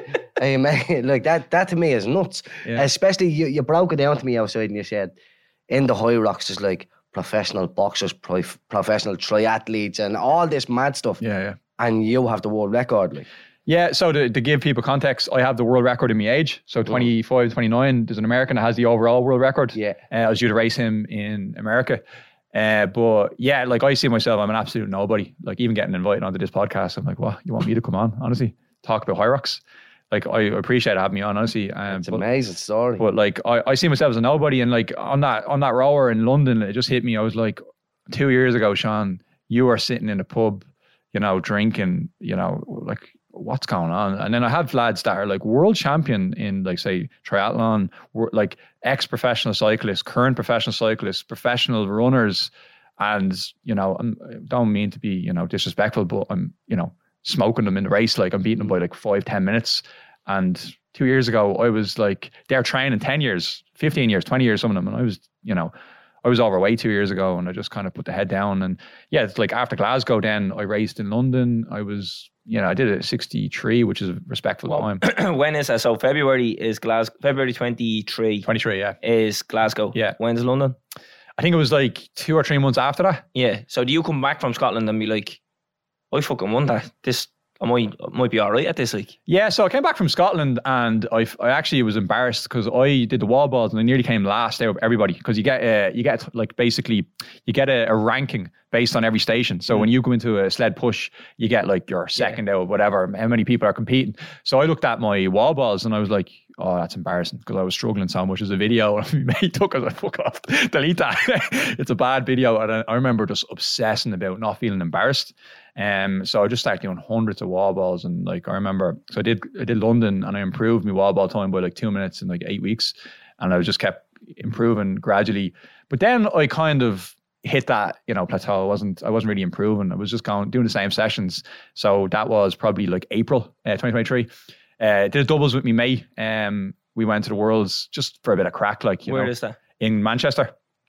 Like that to me is nuts. Yeah. Especially you broke it down to me outside and you said, in the Hyrox is like professional boxers, professional triathletes and all this mad stuff. Yeah. And you have the world record, like. Yeah, so to give people context, I have the world record in my age. So 25, 29, there's an American that has the overall world record. Yeah. I was due to race him in America. But yeah, like I see myself, I'm an absolute nobody. Like even getting invited onto this podcast, I'm like, what? You want me to come on, honestly? Talk about Hyrox? Like I appreciate having me on, honestly. It's an amazing story. But like I see myself as a nobody, and like on that rower in London, it just hit me. I was like, 2 years ago, Sean, you are sitting in a pub, you know, drinking, you know, like, what's going on? And then I have lads that are like world champion in, like, say, triathlon, like ex-professional cyclists, current professional cyclists, professional runners. And, you know, I don't mean to be, you know, disrespectful, but I'm, you know, smoking them in the race. Like I'm beating them by like 5-10 minutes. And 2 years ago, I was like, they're training 10 years, 15 years, 20 years, some of them. And I was, you know, I was overweight 2 years ago and I just kind of put the head down. And yeah, it's like after Glasgow, then I raced in London. I was, you know, I did it at 63, which is a respectful time. When is that? So February is Glasgow, February 23. 23, yeah. Is Glasgow. Yeah. When's London? I think it was like 2 or 3 months after that. Yeah. So do you come back from Scotland and be like, I fucking won that. I might be all right at this, like. Yeah, so I came back from Scotland and I actually was embarrassed because I did the wall balls and I nearly came last out of everybody because you get like basically you get a ranking based on every station. So when you go into a sled push, you get like your second out of whatever, how many people are competing. So I looked at my wall balls and I was like, oh, that's embarrassing because I was struggling so much as a video. And my mate took it, I was like, fuck off, delete that. It's a bad video. And I remember just obsessing about not feeling embarrassed. So I just started doing hundreds of wall balls. And like, I remember, so I did London and I improved my wall ball time by like 2 minutes in like 8 weeks. And I just kept improving gradually. But then I kind of hit that, you know, plateau. I wasn't really improving. I was just doing the same sessions. So that was probably like April 2023. Did doubles with me mate. We went to the Worlds just for a bit of crack, like, you know. Where is that? In Manchester.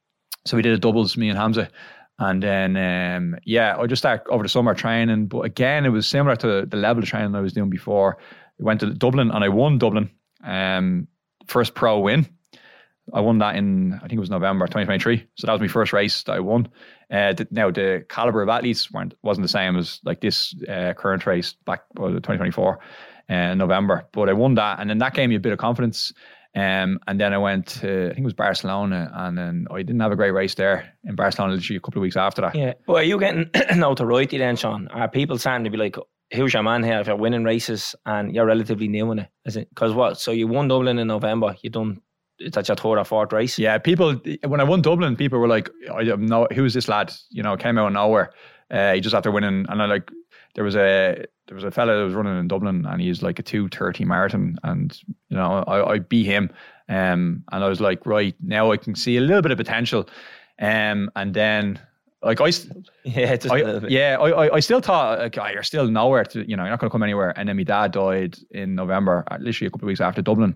So we did a doubles, me and Hamza. And then, I just started over the summer training. But again, it was similar to the level of training I was doing before. We went to Dublin and I won Dublin. First pro win. I won that in, I think it was November 2023. So that was my first race that I won. Now, the caliber of athletes wasn't the same as like this current race back 2024 November. But I won that. And then that gave me a bit of confidence. And then I went to, I think it was Barcelona, and then I didn't have a great race there in Barcelona literally a couple of weeks after that. Yeah. Well, are you getting notoriety then, Sean? Are people starting to be like, who's your man here if you're winning races and you're relatively new in it? Is it? Because what? So you won Dublin in November. You done, that's your third or fourth race? Yeah, people, when I won Dublin, people were like, I don't know, who's this lad? You know, came out of nowhere. He just after winning, and I like, there was a fella that was running in Dublin and he's like a 2:30 marathon, and you know I beat him, and I was like, right, now I can see a little bit of potential, and then like I still thought, like, you're still nowhere to, you know, you're not going to come anywhere. And then my dad died in November, literally a couple of weeks after Dublin.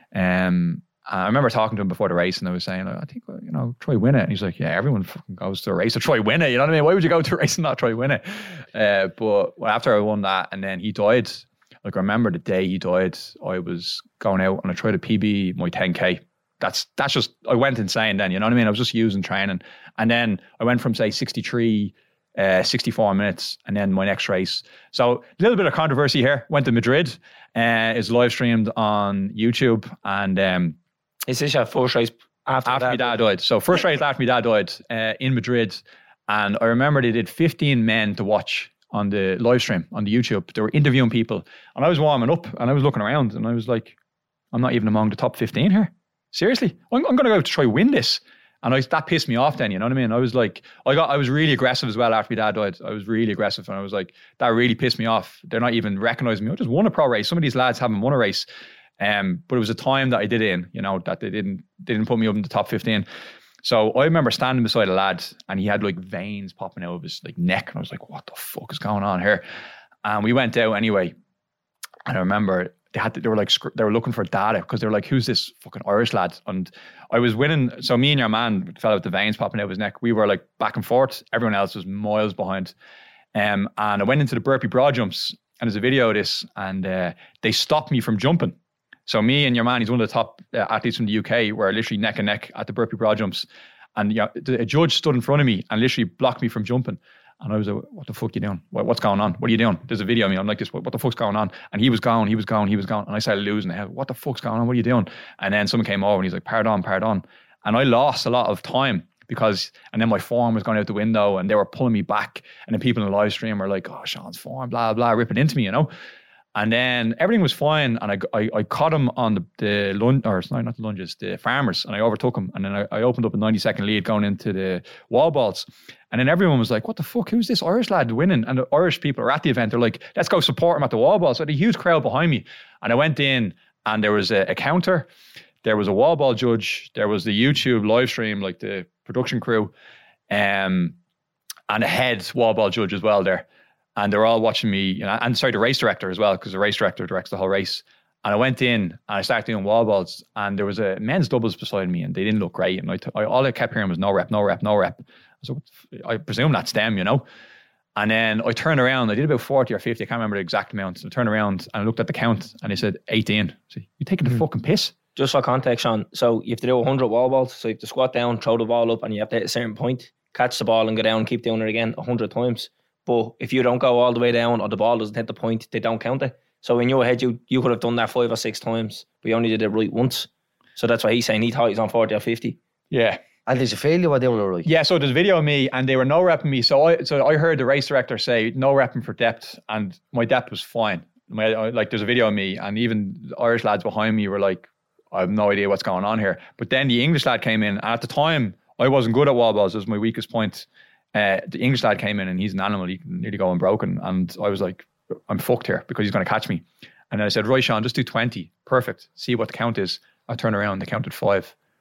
I remember talking to him before the race, and I was saying, I think, you know, try win it. And he's like, yeah, everyone fucking goes to a race to try win it. You know what I mean? Why would you go to a race and not try win it? But after I won that, and then he died, like I remember the day he died, I was going out and I tried to PB my 10K. That's just, I went insane then, you know what I mean? I was just using training. And then I went from say 63, 64 minutes, and then my next race. So a little bit of controversy here. Went to Madrid, is live streamed on YouTube, and is this your first race after my dad died? So first race after my dad died in Madrid. And I remember they did 15 men to watch on the live stream on the YouTube. They were interviewing people, and I was warming up and I was looking around and I was like, I'm not even among the top 15 here. Seriously, I'm going to go to try win this. And that pissed me off then, you know what I mean? I was like, I was really aggressive as well after my dad died. I was really aggressive, and I was like, that really pissed me off. They're not even recognizing me. I just won a pro race. Some of these lads haven't won a race. But it was a time that I did it in, you know, that they didn't put me up in the top 15. So I remember standing beside a lad, and he had like veins popping out of his like neck, and I was like, what the fuck is going on here? And we went out anyway, and I remember they were looking for data, because they were like, who's this fucking Irish lad? And I was winning. So me and your man, the fella with the veins popping out of his neck, we were like back and forth. Everyone else was miles behind. And I went into the burpee broad jumps, and there's a video of this, and they stopped me from jumping. So me and your man, he's one of the top athletes from the UK, were literally neck and neck at the burpee broad jumps. And a judge stood in front of me and literally blocked me from jumping. And I was like, what the fuck are you doing? What's going on? What are you doing? There's a video of me. I'm like this, what the fuck's going on? And he was going. And I started losing it. What the fuck's going on? What are you doing? And then someone came over and he's like, pardon. And I lost a lot of time and then my form was going out the window, and they were pulling me back. And then people in the live stream were like, oh, Sean's form, blah, blah, ripping into me, you know? And then everything was fine, and I caught him on the farmers, and I overtook him, and then I opened up a 90-second lead going into the wall balls, and then everyone was like, what the fuck, who's this Irish lad winning? And the Irish people are at the event, they're like, let's go support him at the wall balls. So I had a huge crowd behind me, and I went in, and there was a counter, there was a wall ball judge, there was the YouTube live stream, like the production crew, and a head wall ball judge as well there. And they're all watching me, you know, and sorry, the race director as well, because the race director directs the whole race. And I went in and I started doing wall balls, and there was a men's doubles beside me, and they didn't look great. And all I kept hearing was no rep. So I presume that's them, you know. And then I turned around, I did about 40 or 50, I can't remember the exact amount. So I turned around and I looked at the count, and they said 18. So you taking the fucking piss? Just for context, Sean, so you have to do 100 wall balls. So you have to squat down, throw the ball up, and you have to hit a certain point, catch the ball and go down and keep doing it again 100 times. But if you don't go all the way down, or the ball doesn't hit the point, they don't count it. So in your head, you could have done that 5 or 6 times, but you only did it right once. So that's why he's saying he thought he's on 40 or 50. Yeah. And did you feel you were doing it right? Yeah, so there's a video of me, and they were no repping me. So I heard the race director say no repping for depth, and my depth was fine. Like there's a video of me, and even the Irish lads behind me were like, I have no idea what's going on here. But then the English lad came in, and at the time I wasn't good at wall balls. It was my weakest point. The English lad came in, and he's an animal. He can nearly go unbroken. And I was like, I'm fucked here, because he's going to catch me. And then I said, right, Sean, just do 20. Perfect. See what the count is. I turn around, they counted 5.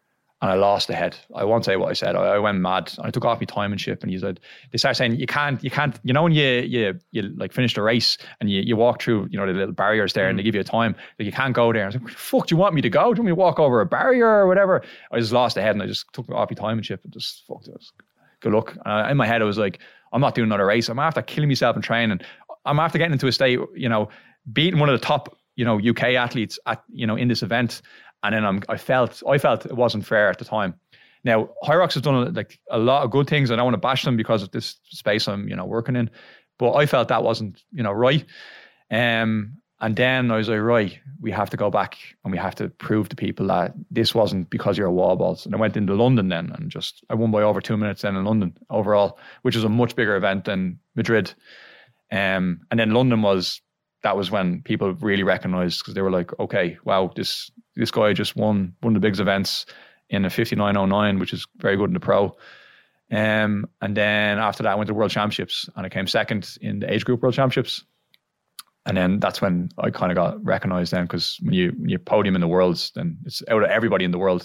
And I lost the head. I won't say what I said. I went mad. I took off my timemanship, and he said, they started saying, you can't, you know, when you like finish the race and you walk through, you know, the little barriers there and they give you a time, like you can't go there. I was like, what the fuck do you want me to go? Do you want me to walk over a barrier or whatever? I just lost the head and I just took off my timemanship and just fucked it. Good luck. In my head, I was like, I'm not doing another race. I'm after killing myself in training. I'm after getting into a state, you know, beating one of the top, you know, UK athletes at, you know, in this event. And then I felt it wasn't fair at the time. Now, Hyrox has done like a lot of good things. I don't want to bash them because of this space I'm, you know, working in, but I felt that wasn't, you know, right. And then I was like, right, we have to go back and we have to prove to people that this wasn't because you're a wall balls. And I went into London then and I won by over 2 minutes then in London overall, which was a much bigger event than Madrid. And then London that was when people really recognized, because they were like, okay, wow, this guy just won one of the biggest events in a 59.09, which is very good in the pro. And then after that, I went to World Championships and I came second in the age group World Championships. And then that's when I kind of got recognized then, because when you podium in the worlds, then it's out of everybody in the world.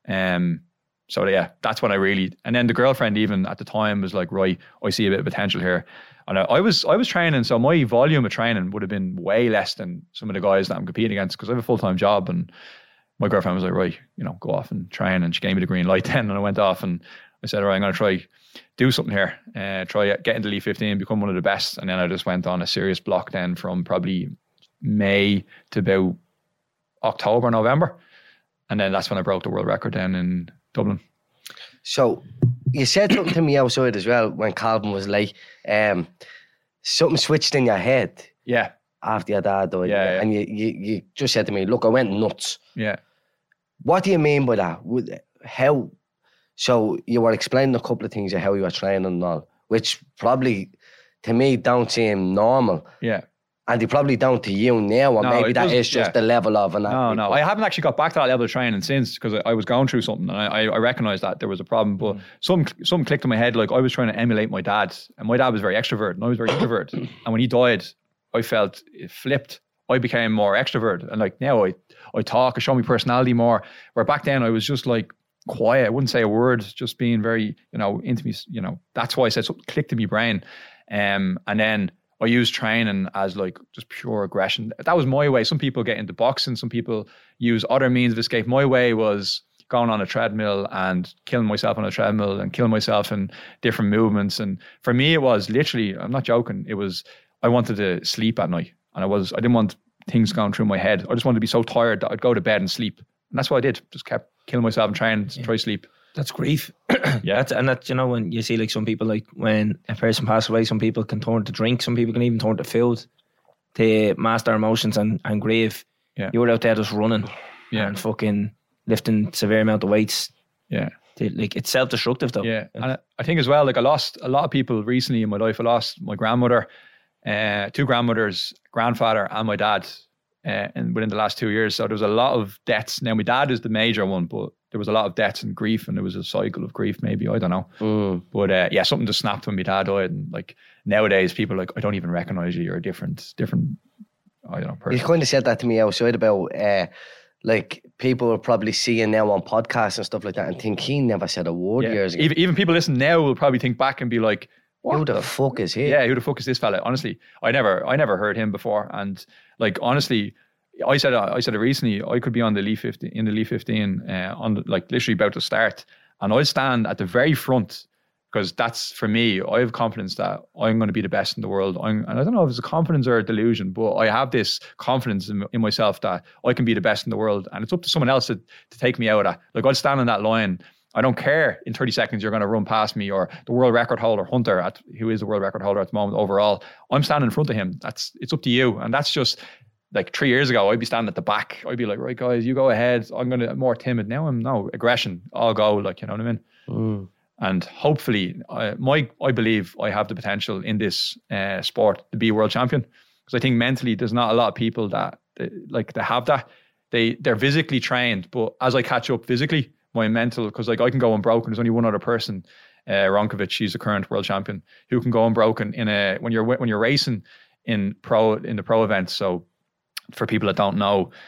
So yeah, that's when I really, and then the girlfriend even at the time was like, right, I see a bit of potential here. And I was training, so my volume of training would have been way less than some of the guys that I'm competing against, because I have a full-time job. And my girlfriend was like, right, you know, go off and train. And she gave me the green light then, and I went off and I said, all right, I'm going to try do something here, try get into Elite 15, become one of the best. And then I just went on a serious block then from probably May to about October, November. And then that's when I broke the world record then in Dublin. So you said something to me outside as well when Calvin was late. Something switched in your head. Yeah. After your dad died. Yeah. And you just said to me, look, I went nuts. Yeah. What do you mean by that? How? So you were explaining a couple of things of how you were training and all, which probably to me don't seem normal. Yeah. And they probably don't to you now, or maybe that is just the level of an athlete. No. I haven't actually got back to that level of training since, because I was going through something and I recognised that there was a problem. But something clicked in my head, like I was trying to emulate my dad, and my dad was very extrovert and I was very introvert. And when he died, I felt it flipped. I became more extrovert, and like now I talk, I show my personality more. Where back then I was just like quiet, I wouldn't say a word, just being very, you know, into me, you know. That's why I said something clicked in my brain. And then I use training as like just pure aggression. That was my way. Some people get into boxing. Some people use other means of escape. My way was going on a treadmill and killing myself on a treadmill and killing myself in different movements. And for me, it was literally, I'm not joking, it was, I wanted to sleep at night. And I didn't want things going through my head. I just wanted to be so tired that I'd go to bed and sleep. And that's what I did. Just kept killing myself and trying to try sleep. That's grief. Yeah. That's, you know, when you see like some people, like when a person passes away, some people can turn to drink, some people can even turn to food to mask their emotions and grieve. Yeah. You were out there just running and fucking lifting severe amount of weights. Yeah. Like it's self-destructive though. Yeah. And I think as well, like I lost a lot of people recently in my life. I lost my grandmother, 2 grandmothers, grandfather and my dad and within the last 2 years. So there was a lot of deaths. Now my dad is the major one, but there was a lot of deaths and grief, and there was a cycle of grief maybe, I don't know. But yeah, something just snapped when my dad died. And like nowadays people are like, I don't even recognize you, you're a different I don't know, person. You kind of said that to me outside about like people are probably seeing now on podcasts and stuff like that and think he never said a word years ago. Even people listening now will probably think back and be like, who the fuck is he? Yeah, who the fuck is this fella? Honestly, I never heard him before. And like honestly, I said it recently. I could be on the Elite 15 in the Elite 15 like literally about to start, and I'd stand at the very front, because that's for me. I have confidence that I'm going to be the best in the world. And I don't know if it's a confidence or a delusion, but I have this confidence in myself that I can be the best in the world, and it's up to someone else to take me out of that. Like I'll stand on that line. I don't care in 30 seconds you're going to run past me, or the world record holder Hunter, who is the world record holder at the moment overall. I'm standing in front of him. It's up to you. And that's just like 3 years ago, I'd be standing at the back. I'd be like, right guys, you go ahead. I'm more timid. Now I'm aggression. I'll go, like, you know what I mean? And hopefully I believe I have the potential in this sport to be a world champion. Because I think mentally there's not a lot of people that have that. They're physically trained, but as I catch up physically, my mental, because like I can go unbroken. There's only one other person, Ronkovic, she's the current world champion, who can go unbroken when you're racing in the pro events. So for people that don't know,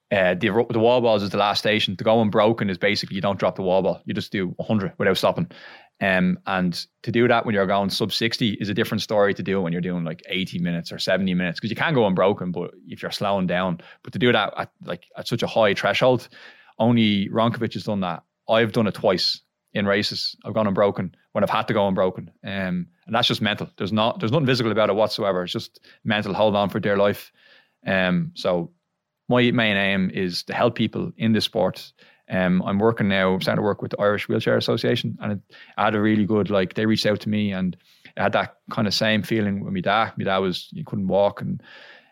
The wall balls is the last station. To go unbroken is basically you don't drop the wall ball. You just do 100 without stopping. And to do that when you're going sub 60 is a different story to do when you're doing like 80 minutes or 70 minutes, because you can go unbroken, but if you're slowing down. But to do that at such a high threshold, only Ronkovic has done that. I've done it twice in races. I've gone unbroken when I've had to go unbroken. And that's just mental. There's nothing physical about it whatsoever. It's just mental, hold on for dear life. So my main aim is to help people in this sport. I'm working now, I'm starting to work with the Irish Wheelchair Association, and I had a really good, they reached out to me, and I had that kind of same feeling with my dad. My dad he couldn't walk, and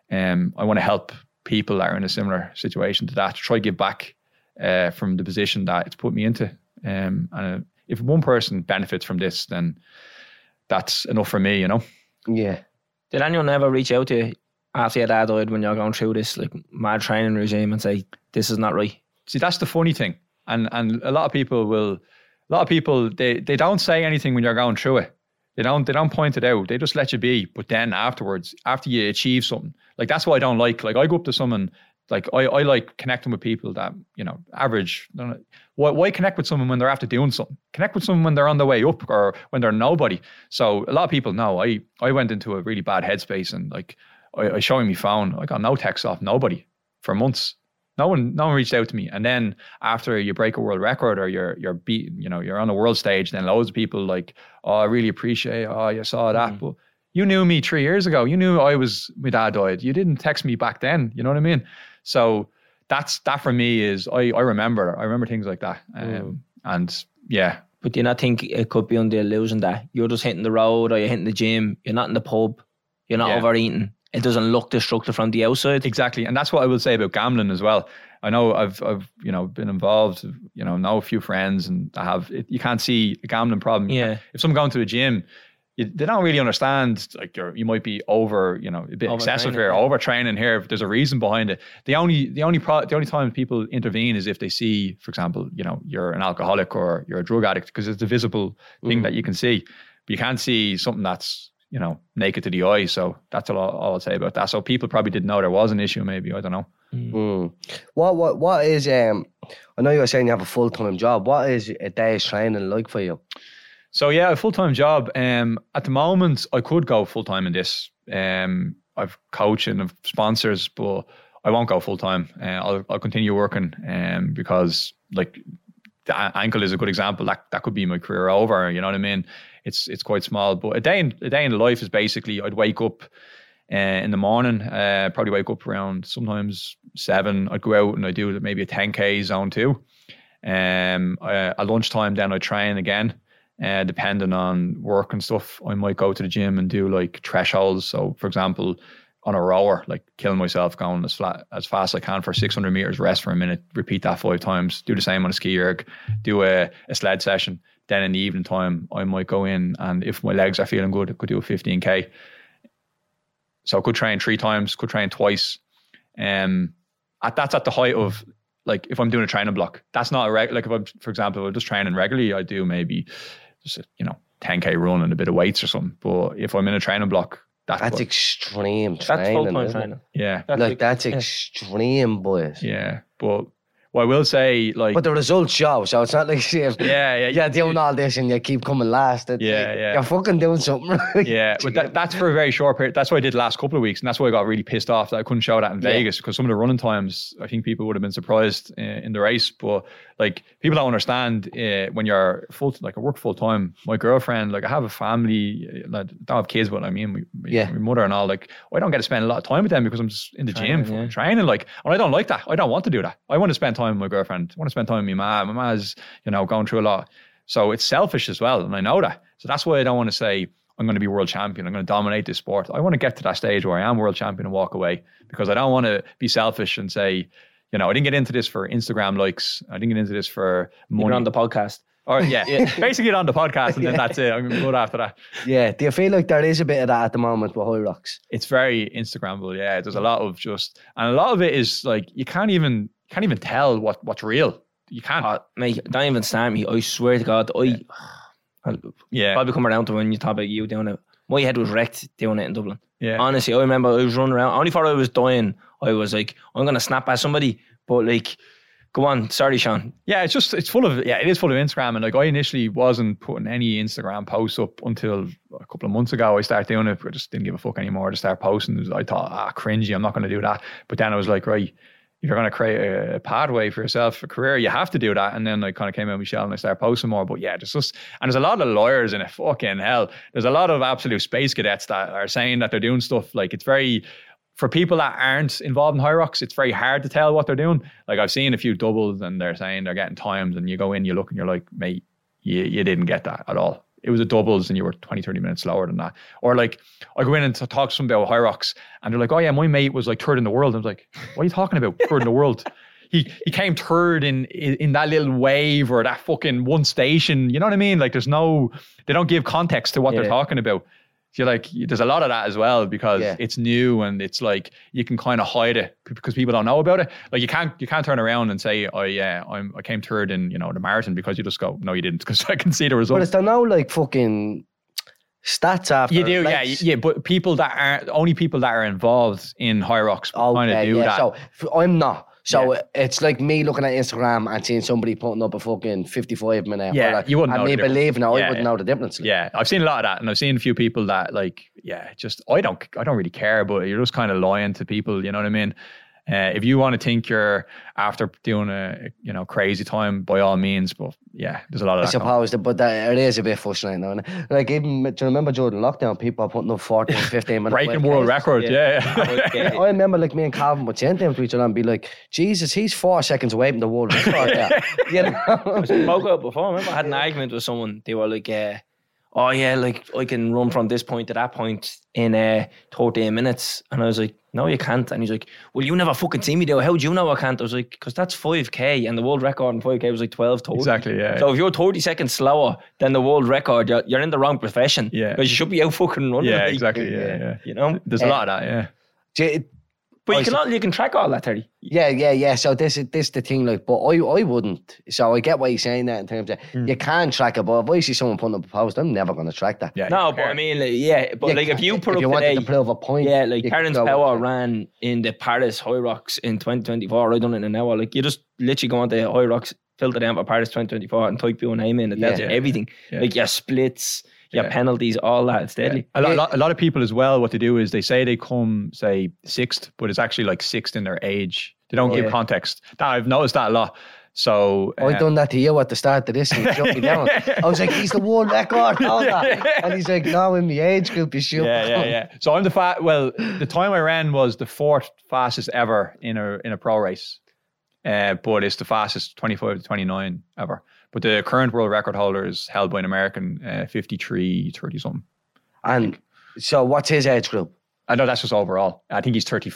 I want to help people that are in a similar situation to that, to try to give back from the position that it's put me into. And if one person benefits from this, then that's enough for me, Yeah. Did anyone ever reach out to you after your dad died when you're going through this mad training regime and say, this is not right? See, that's the funny thing. And a lot of people they don't say anything when you're going through it. They don't point it out. They just let you be. But then afterwards, after you achieve something, that's what I don't like. I go up to someone, I like connecting with people that, average. Why connect with someone when they're after doing something? Connect with someone when they're on their way up or when they're nobody. So a lot of people know I went into a really bad headspace, and I showing me phone. I got no text off nobody for months. No one reached out to me. And then after you break a world record or you're beat, you're on a world stage, then loads of people I really appreciate, you saw that. But you knew me 3 years ago. You knew my dad died. You didn't text me back then. You know what I mean? So that for me is, I remember things like that. And yeah. But do you not think it could be under the illusion that you're just hitting the road or you're hitting the gym, you're not in the pub, you're not overeating? It doesn't look destructive from the outside. Exactly. And that's what I will say about gambling as well. I know I've been involved, know a few friends, and you can't see a gambling problem. Yeah. If someone going to the gym, they don't really understand, you might be over, a bit excessive here, overtraining here. There's a reason behind it. The only time people intervene is if they see, for example, you're an alcoholic or you're a drug addict, because it's a visible thing that you can see. But you can't see something that's, naked to the eye. So that's all I'll say about that. So people probably didn't know there was an issue, maybe. I don't know. What is, I know you were saying you have a full-time job. What is a day's training like for you? So yeah, a full-time job. At the moment, I could go full-time in this. I've coaching, I've sponsors, but I won't go full-time. I'll continue working because the ankle is a good example. That could be my career over. You know what I mean? It's quite small, but a day in the life is basically I'd wake up in the morning, probably wake up around sometimes 7. I'd go out and I do maybe a 10K zone 2. At lunchtime, then I train again. Depending on work and stuff, I might go to the gym and do thresholds. So, for example, on a rower, killing myself, going as fast as I can for 600 meters, rest for a minute, repeat that 5 times, do the same on a ski erg, do a sled session. Then in the evening time, I might go in, and if my legs are feeling good, I could do a 15K. So I could train 3 times, could train twice. That's at the height of, if I'm doing a training block. That's not if I'm, for example, if I'm just training regularly, I do maybe just 10K run and a bit of weights or something. But if I'm in a training block, that's extreme training. That's full-time training. Yeah. That's extreme, boys. Yeah. But what I will say, but the results show, so it's not like you're doing all this and you keep coming last. You're fucking doing something right. Yeah, but that's for a very short period. That's what I did the last couple of weeks, and that's why I got really pissed off that I couldn't show that in Vegas, because some of the running times, I think people would have been surprised in the race. But people don't understand when you're I work full time. My girlfriend, I have a family, I don't have kids, but I mean, my mother and all. I don't get to spend a lot of time with them because I'm just in the gym training. And I don't like that. I don't want to do that. I want to spend time with my girlfriend. I want to spend time with my mom. My mom's, going through a lot. So it's selfish as well, and I know that. So that's why I don't want to say I'm going to be world champion. I'm going to dominate this sport. I want to get to that stage where I am world champion and walk away, because I don't want to be selfish and say, I didn't get into this for Instagram likes. I didn't get into this for money. You're on the podcast. Or basically on the podcast, and then that's it. I'm good after that. Yeah. Do you feel like there is a bit of that at the moment with High Rocks? It's very Instagrammable. Yeah. There's a lot of and a lot of it is you can't even tell what's real. You can't. Mate, don't even start me. I swear to God, I'll probably come around to when you talk about you doing it. My head was wrecked doing it in Dublin. Yeah. Honestly, I remember I was running around. I only thought I was dying. I was like, I'm going to snap at somebody. But like, go on. Sorry, Sean. Yeah, it is full of Instagram. And like, I initially wasn't putting any Instagram posts up until a couple of months ago. I started doing it. I just didn't give a fuck anymore to start posting. I thought, cringy, I'm not going to do that. But then I was like, right, if you're going to create a pathway for yourself, a career, you have to do that. And then I kind of came out with Michelle and I started posting more. But yeah, there's a lot of lawyers in it. Fucking hell. There's a lot of absolute space cadets that are saying that they're doing stuff. Like, it's very, for people that aren't involved in Hyrox, it's very hard to tell what they're doing. Like, I've seen a few doubles and they're saying they're getting times, and you go in, you look and you're like, mate, you didn't get that at all. It was a doubles and you were 20, 30 minutes slower than that. Or like, I go in and talk to somebody about Hyrox and they're like, oh yeah, my mate was like third in the world. I was like, what are you talking about? Third in the world? He came third in that little wave or that fucking one station. You know what I mean? Like, they don't give context to what they're talking about. So you're like, there's a lot of that as well, because it's new and it's like, you can kind of hide it because people don't know about it. Like, you can't turn around and say, oh yeah, I came third in, the marathon, because you just go, no, you didn't, because I can see the results. But is there no like fucking stats after? You do, like, yeah. But people that are involved in Hyrox kind of do that. So I'm not. So it's like me looking at Instagram and seeing somebody putting up a fucking 55-minute. Yeah, like, you wouldn't know. And me the believing it, I yeah, wouldn't know the difference. Yeah, I've seen a lot of that, and I've seen a few people that like, just I don't really care, but you're just kind of lying to people. You know what I mean? If you want to think you're after doing a crazy time, by all means. But yeah, there's a lot of that. I suppose, but it is a bit frustrating now. Like, even, do you remember during lockdown, people are putting up 14, 15 minutes breaking world record? Yeah. I remember like me and Calvin would send them to each other and be like, Jesus, he's 4 seconds away from the world record. I spoke up before. I remember I had an argument with someone. They were like, oh yeah, like, I can run from this point to that point in 13 minutes. And I was like, no, you can't. And he's like, well, you never fucking see me do it. How do you know I can't? I was like, because that's 5K, and the world record in 5K was like 12:30. Exactly, yeah. So if you're 30 seconds slower than the world record, you're in the wrong profession. Yeah. Because you should be out fucking running. Yeah, exactly, yeah. There's a lot of that, yeah. But you can track all that, Terry. Yeah. So this is the thing, like, but I wouldn't. So I get why you're saying that in terms of you can track it, but if I see someone putting up a post, I'm never going to track that. Yeah, no, but I mean, like, if you put up you today, wanted to prove a point, like Terence Power ran in the Paris Hyrox in 2024. I done it in an hour. Like, you just literally go on to Hyrox, filter down for Paris 2024, and type your name in. It tells you everything, like your splits. Penalties, all that. It's deadly. A lot of people as well, what they do is they say they come, say, sixth, but it's actually like sixth in their age. They don't give context. I've noticed that a lot. So I done that to you at the start of this, and he shut me down. I was like, he's the world record, all that. And he's like, no, in the age group, you shoot. Yeah. So I'm the time I ran was the 4th fastest ever in a pro race. But it's the fastest 25 to 29 ever. But the current world record holder is held by an American, 53, 30 something. And so what's his age group? I know that's just overall. I think he's 30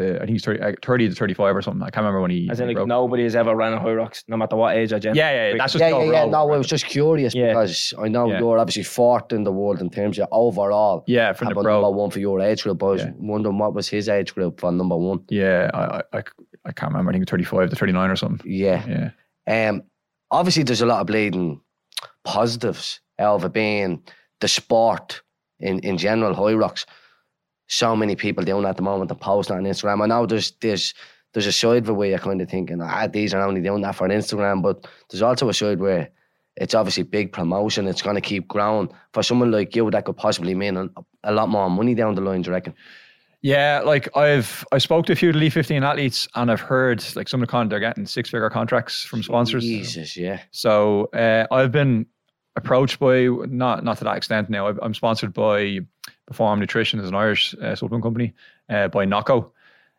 to 35 or something. I can't remember when he. I think like nobody has ever ran a Hyrox, no matter what age or gender. Yeah. That's just overall. No, I was just curious because I know you're obviously 4th in the world in terms of overall. Yeah, from the pro. Number 1 for your age group. I was wondering what was his age group for number 1. Yeah, I can't remember. I think 35 to 39 or something. Yeah. Obviously, there's a lot of bleeding positives out of it being the sport in general, Hyrox. So many people doing that at the moment and posting on Instagram. I know there's a side of it where you're kind of thinking, these are only doing that for Instagram, but there's also a side where it's obviously big promotion. It's going to keep growing. For someone like you, that could possibly mean a lot more money down the line, do you reckon? Yeah, like I spoke to a few of the Elite 15 athletes, and I've heard like some of the they're getting 6-figure contracts from sponsors. Jesus, yeah. So I've been approached by not to that extent now. I'm sponsored by Perform Nutrition, as an Irish supplement company, by Nocco.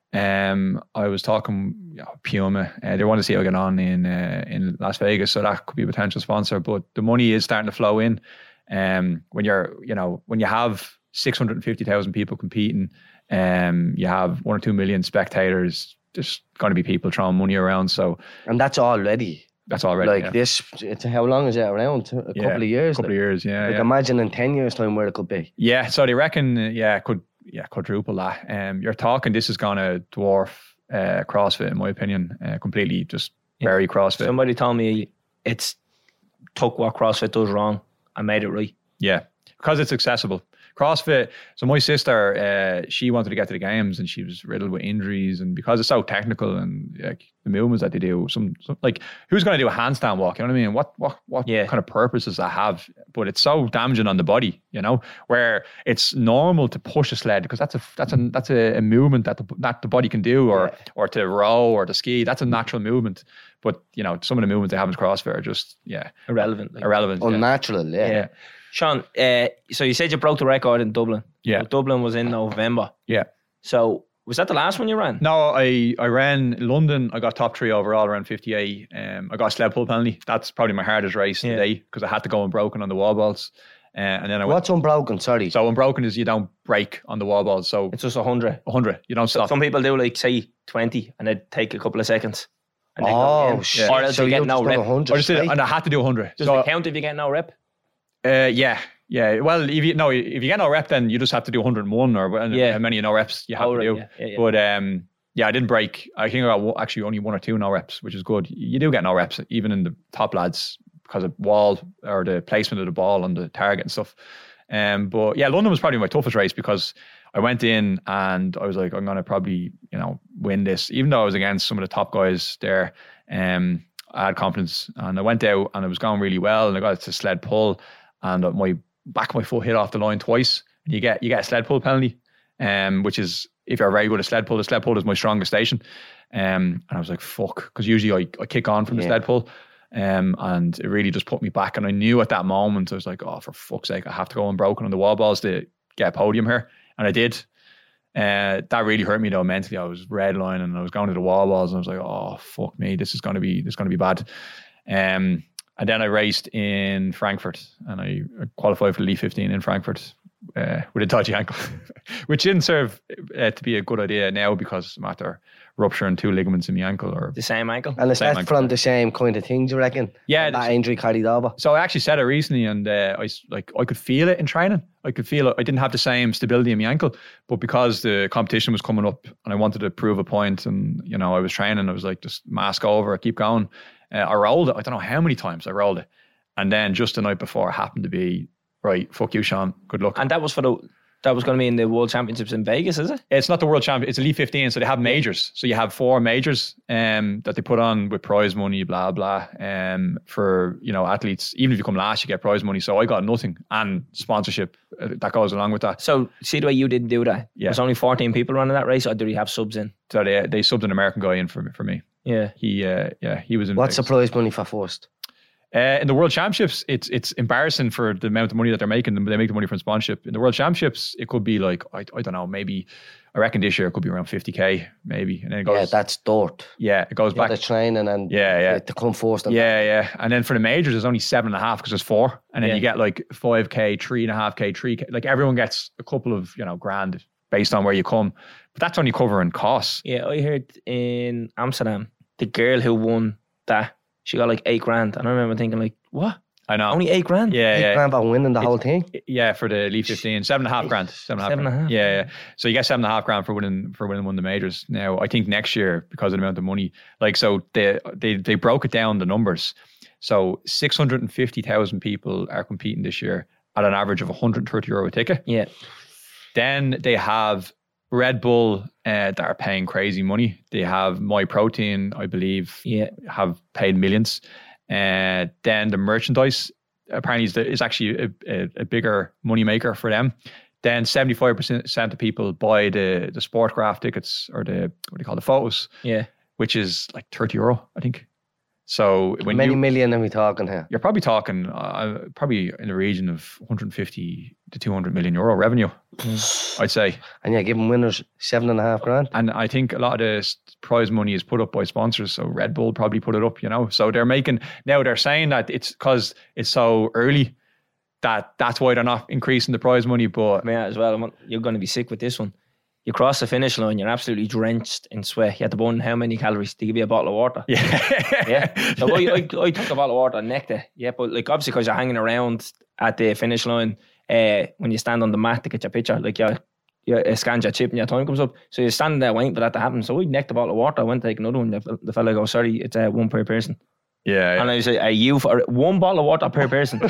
I was talking Puma. They want to see how I get on in Las Vegas, so that could be a potential sponsor. But the money is starting to flow in. When you have 650,000 people competing, you have 1 or 2 million spectators, there's going to be people throwing money around. And that's already. Like this, how long is it around? A couple of years? A couple of years, yeah. Like imagine in 10 years' time where it could be. Yeah, so they reckon, quadruple that. You're talking, this is going to dwarf CrossFit, in my opinion, completely just bury CrossFit. Somebody told me it's took what CrossFit does wrong and made it right. Yeah, because it's accessible. CrossFit. So my sister, she wanted to get to the games, and she was riddled with injuries, and because it's so technical and like the movements that they do, some like who's going to do a handstand walk? You know what I mean? What kind of purpose does that have? But it's so damaging on the body, you know, where it's normal to push a sled because that's a movement that the body can do, or to row or to ski. That's a natural movement. But you know, some of the movements they have in CrossFit are just irrelevant. Unnatural. Yeah. Sean, so you said you broke the record in Dublin. Yeah. So Dublin was in November. Yeah. So was that the last one you ran? No, I ran London. I got top 3 overall, around 58. I got a sled pull penalty. That's probably my hardest race today because I had to go unbroken on the wall balls. And then what's unbroken? Sorry. So unbroken is you don't break on the wall balls. So it's just 100. 100. You don't stop. Some people do like say 20 and they take a couple of seconds. Shit. Or else so you get no rep. 100 and I had to do 100. Does it count if you get no rep? Yeah. Well, if you get no rep, then you just have to do 101 or how many no reps you have to do. Yeah. But I didn't break. I think I got actually only 1 or 2 no reps, which is good. You do get no reps, even in the top lads, because of wall or the placement of the ball on the target and stuff. But yeah, London was probably my toughest race because I went in and I was like, I'm going to probably, win this. Even though I was against some of the top guys there, I had confidence and I went out and it was going really well and I got to sled pull and my back of my foot hit off the line twice. And you get a sled pull penalty, which is, if you're very good at sled pull, the sled pull is my strongest station. And I was like, fuck, because usually I kick on from the sled pull. And it really just put me back. And I knew at that moment, I was like, oh, for fuck's sake, I have to go unbroken on the wall balls to get a podium here. And I did. That really hurt me though mentally. I was redlining and I was going to the wall balls and I was like, oh, fuck me, this is going to be bad. And then I raced in Frankfurt and I qualified for the Elite 15 in Frankfurt with a dodgy ankle, which didn't serve to be a good idea now because I'm after rupturing 2 ligaments in my ankle. Or the same ankle? And is that from the same kind of thing, do you reckon? Yeah. That injury carried over? So I actually said it recently and I could feel it in training. I could feel it. I didn't have the same stability in my ankle, but because the competition was coming up and I wanted to prove a point and, I was training, I was like, just mask over, keep going. I rolled it. I don't know how many times I rolled it. And then just the night before, it happened to be, right, fuck you, Sean. Good luck. And that was that was going to be in the World Championships in Vegas, is it? It's not the World Championships. It's Elite 15, so they have majors. So you have 4 majors that they put on with prize money, blah, blah, for, athletes. Even if you come last, you get prize money. So I got nothing and sponsorship that goes along with that. So see the way you didn't do that? Yeah. There's only 14 people running that race, or do you have subs in? So they subbed an American guy in for me. Yeah. He was in. What's the prize money for first? In the World Championships, it's embarrassing for the amount of money that they're making. They make the money from sponsorship. In the World Championships, it could be like, I don't know, maybe, I reckon this year it could be around 50k, maybe. And then it goes. Yeah, that's dirt. Yeah, it goes back. The training and to come first. Yeah. And then for the majors, there's only 7.5 because there's 4. And then you get like 5k, 3.5k, 3k. Like everyone gets a couple of, grand based on where you come. But that's only covering costs. Yeah, I heard in Amsterdam, the girl who won that, she got like 8 grand. And I remember thinking like, what? I know. Only 8 grand? Yeah. 8 grand for winning the whole thing? Yeah, for the Elite 15. 7.5 grand. 7.5 grand. Yeah. So you get 7.5 grand for winning one of the majors. Now, I think next year, because of the amount of money, so they broke it down, the numbers. So 650,000 people are competing this year at an average of €130 a ticket. Yeah. Then they have Red Bull that are paying crazy money. They have My Protein, I believe, have paid millions. Then the merchandise apparently is actually a bigger money maker for them. Then 75% of people buy the sport graph tickets or the photos. Yeah, which is like €30, I think. So when many million are we talking here? You're probably talking probably in the region of 150 to 200 million euro revenue, I'd say. And you're giving winners 7.5 grand. And I think a lot of the prize money is put up by sponsors. So Red Bull probably put it up, So they're they're saying that it's because it's so early that's why they're not increasing the prize money. But yeah, as well, you're going to be sick with this one. You cross the finish line, you're absolutely drenched in sweat. You had to burn how many calories to give you a bottle of water? Yeah. So I took a bottle of water and necked it. Yeah, but obviously because you're hanging around at the finish line, when you stand on the mat to get your picture, you scan your chip and your time comes up. So you're standing there waiting for that to happen. So I necked a bottle of water. I went to take another one. The fella goes, sorry, it's 1 per person. Yeah. And I was like, are you for one bottle of water per person?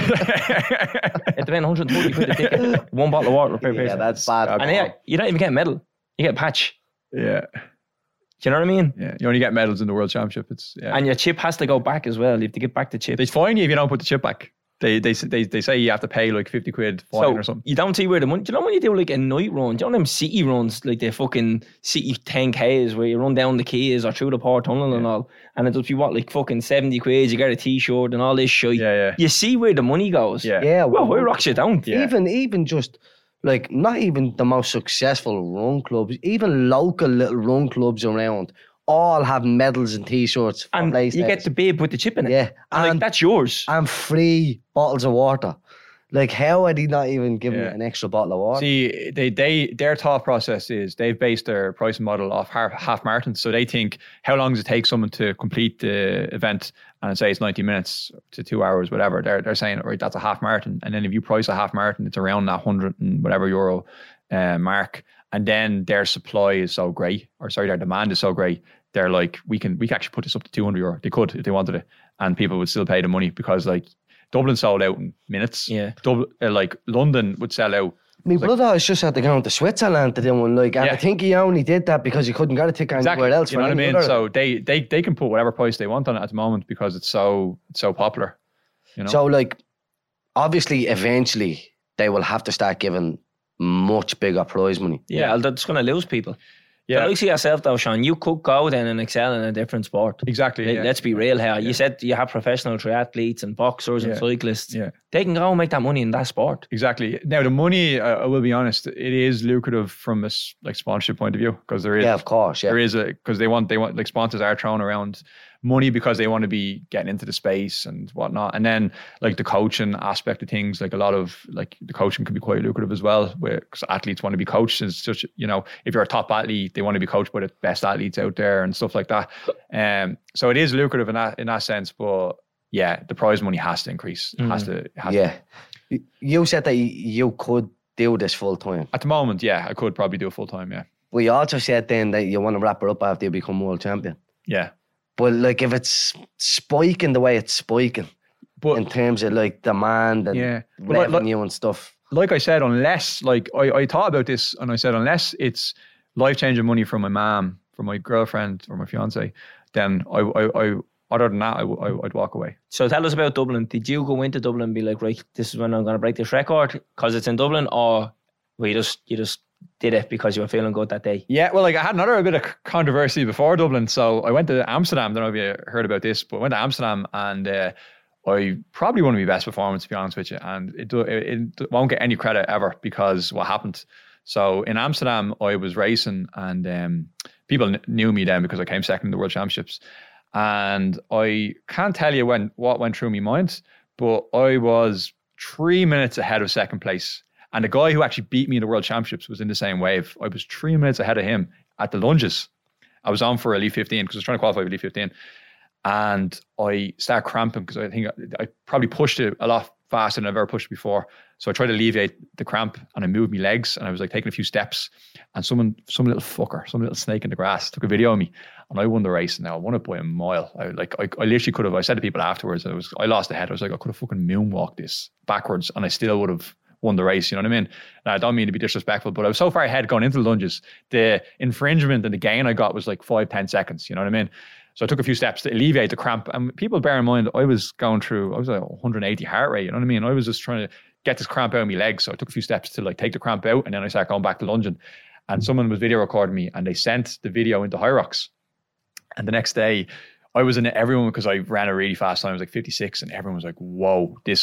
It depends, 140 quid a ticket. One bottle of water per person. Yeah, that's bad. And yeah, you don't even get a medal. You get a patch. Yeah. Do you know what I mean? Yeah. You only get medals in the World Championship. And your chip has to go back as well. You have to get back the chip. They fine you if you don't put the chip back. They say you have to pay like 50 quid fine or something. You don't see where the money. Do you know when you do like a night run? Do you know them city runs, like the fucking city 10Ks where you run down the quays or through the Port Tunnel and all, and it does be what, like fucking 70 quid, you get a t-shirt and all this shit. Yeah. You see where the money goes. Yeah. Well, where rocks you down? Yeah. Even just like not even the most successful run clubs, even local little run clubs around all have medals and t-shirts for And place you days. get the bib with the chip in it. Yeah. And like, And- that's yours. and free bottles of water. Like, how are they not even giving Yeah. you an extra bottle of water? See, their thought process is they've based their pricing model off half marathons. So they think, how long does it take someone to complete the event? And say it's 90 minutes to 2 hours, whatever. They're saying, right, that's a half marathon. And then if you price a half marathon, it's around that 100 and whatever euro mark. And then their supply is so great, their demand is so great. They're like, we can actually put this up to 200 euro. They could if they wanted it, and people would still pay the money because like Dublin sold out in minutes. Yeah. Like London would sell out. My brother was just had to go to Switzerland to do one, like, and Yeah. I think he only did that because he couldn't get a ticket anywhere else. You know for what I any mean? other- So they can put whatever price they want on it at the moment because it's so popular. You know. So, like, obviously, eventually, they will have to start giving much bigger prize money. Yeah, that's going to lose people. Yeah. But like see yourself though, Sean, you could go then and excel in a different sport. Exactly. Yeah. Let's be real here. You said you have professional triathletes and boxers and cyclists. Yeah. They can go and make that money in that sport. Exactly. Now the money, I will be honest, it is lucrative from a like sponsorship point of view because there is. Yeah, of course. Yeah. There is because they want like sponsors are throwing around money because they want to be getting into the space and whatnot. And then like the coaching aspect of things, like a lot of like the coaching can be quite lucrative as well, because athletes want to be coached. It's such, you know, if you're a top athlete, they want to be coached by the best athletes out there and stuff like that. So it is lucrative in that sense, but yeah, the prize money has to increase. It has to. You said that you could do this full time. At the moment, yeah, I could probably do it full time. Yeah. We also said then that you want to wrap it up after you become world champion. Yeah. But like, if it's spiking the way it's spiking, But in terms of like demand and But revenue and stuff. like I said, unless like I thought about this and I said, unless it's life-changing money from my mom, from my girlfriend or my fiance, then I other than that, I'd walk away. So tell us about Dublin. Did you go into Dublin and be like, right, this is when I'm going to break this record because it's in Dublin, or were you just did it because you were feeling good that day? Yeah, well, like I had another bit of controversy before Dublin. So I went to Amsterdam. I don't know if you heard about this, but I went to Amsterdam and I probably won my best performance, to be honest with you. And it won't get any credit ever because what happened. So in Amsterdam, I was racing and people knew me then because I came second in the World Championships. And I can't tell you what went through my mind, but I was 3 minutes ahead of second place. And the guy who actually beat me in the World Championships was in the same wave. I was 3 minutes ahead of him at the lunges. I was on for Elite 15 because I was trying to qualify for Elite 15. And I started cramping because I think I probably pushed it a lot faster than I've ever pushed before. So I tried to alleviate the cramp and I moved my legs and I was like taking a few steps. And some little fucker, some little snake in the grass took a video of me and I won the race. Now I won it by a mile. I literally could have, I said to people afterwards, I lost the head. I was like, I could have fucking moonwalked this backwards and I still would have won the race, you know what I mean? And I don't mean to be disrespectful, but I was so far ahead going into the lunges. The infringement and the gain I got was like 5-10 seconds, you know what I mean? So I took a few steps to alleviate the cramp. And people bear in mind, I was like 180 heart rate, you know what I mean? I was just trying to get this cramp out of my legs. So I took a few steps to like take the cramp out and then I started going back to lunging. And someone was video recording me and they sent the video into Hyrox. And the next day, I was in it, everyone, because I ran a really fast time, I was like 56, and everyone was like, whoa, this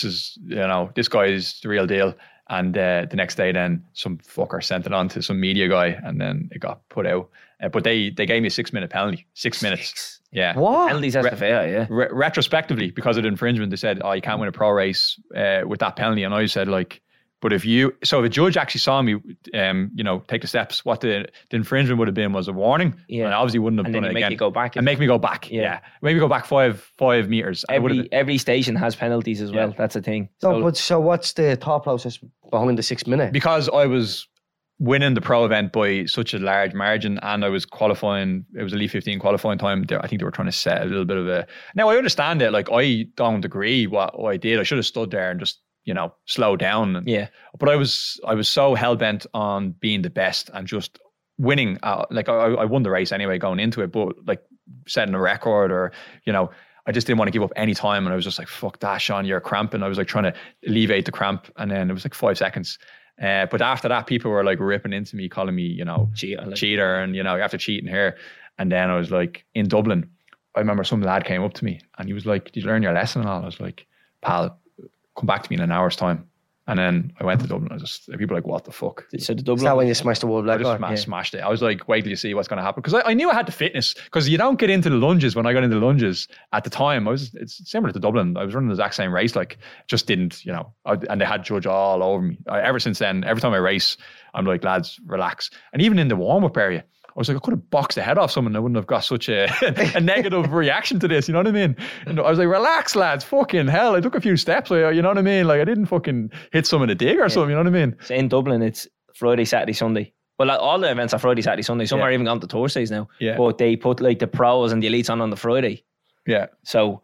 guy is the real deal. And the next day then some fucker sent it on to some media guy and then it got put out. But they gave me a 6-minute penalty. 6 minutes. Yeah. What? Penalties has to fair, yeah. Retrospectively, because of the infringement, they said, oh, you can't win a pro race with that penalty. And I said, like, but if a judge actually saw me, take the steps, what the infringement would have been was a warning. Yeah. And I obviously wouldn't have done it again. And make you go back. And make me go back. Yeah. Make me go back five meters. Every station has penalties as well. That's the thing. So what's the thought process behind the 6 minute? Because I was winning the pro event by such a large margin, and I was qualifying. It was Elite 15 qualifying time. I think they were trying to set a little bit of a. Now I understand it. Like, I don't agree what I did. I should have stood there and just, you know, slow down. Yeah. But I was so hell bent on being the best and just winning. Like, I won the race anyway going into it, but like setting a record, or, you know, I just didn't want to give up any time. And I was just like, fuck that, Sean, you're cramping. I was like trying to alleviate the cramp, and then it was like 5 seconds. But after that, people were like ripping into me, calling me, you know, cheater, and, you know, after cheating here. And then I was like, in Dublin, I remember some lad came up to me and he was like, did you learn your lesson and all? I was like, pal, come back to me in an hour's time. And then I went to Dublin. People were like, what the fuck? So the Dublin, Is that when you smashed the world record? I just smashed it. I was like, wait till you see what's going to happen. Because I knew I had the fitness. Because you don't get into the lunges. When I got into the lunges at the time, it's similar to Dublin. I was running the exact same race. Like, just didn't, you know, and they had judge all over me. Ever since then, every time I race, I'm like, lads, relax. And even in the warm-up area, I was like, I could have boxed the head off someone. I wouldn't have got such a negative reaction to this. You know what I mean? And I was like, relax, lads. Fucking hell. I took a few steps. You know what I mean? Like, I didn't fucking hit someone in the dig or something. You know what I mean? So in Dublin, it's Friday, Saturday, Sunday. Well, like, all the events are Friday, Saturday, Sunday. Some are even gone to Thursdays now. Yeah. But they put like the pros and the elites on the Friday. Yeah. So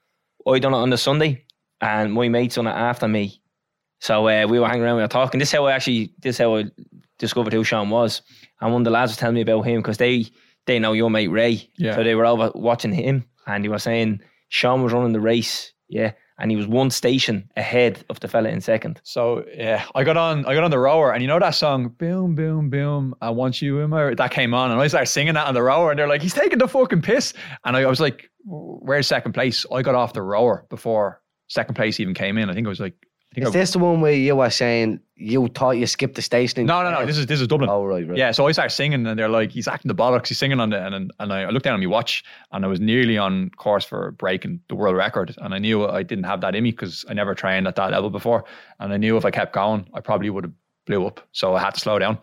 I done it on the Sunday, and my mates done it after me. So we were hanging around, we were talking. This is how I discovered who Sean was. And one of the lads was telling me about him, because they know your mate Ray. Yeah. So they were over watching him, and he was saying Sean was running the race, and he was one station ahead of the fella in second. So yeah, I got on the rower, and you know that song, boom, boom, boom, I want you in my, that came on, and I started singing that on the rower, and they're like, he's taking the fucking piss. And I was like, where's second place? I got off the rower before second place even came in. I think it was like, Is this the one where you were saying you thought you skipped the station? No. This is Dublin. Oh, right. Yeah, so I started singing, and they're like, he's acting the bollocks. He's singing on the, and I looked down at my watch, and I was nearly on course for breaking the world record. And I knew I didn't have that in me, because I never trained at that level before. And I knew if I kept going, I probably would have blew up. So I had to slow down.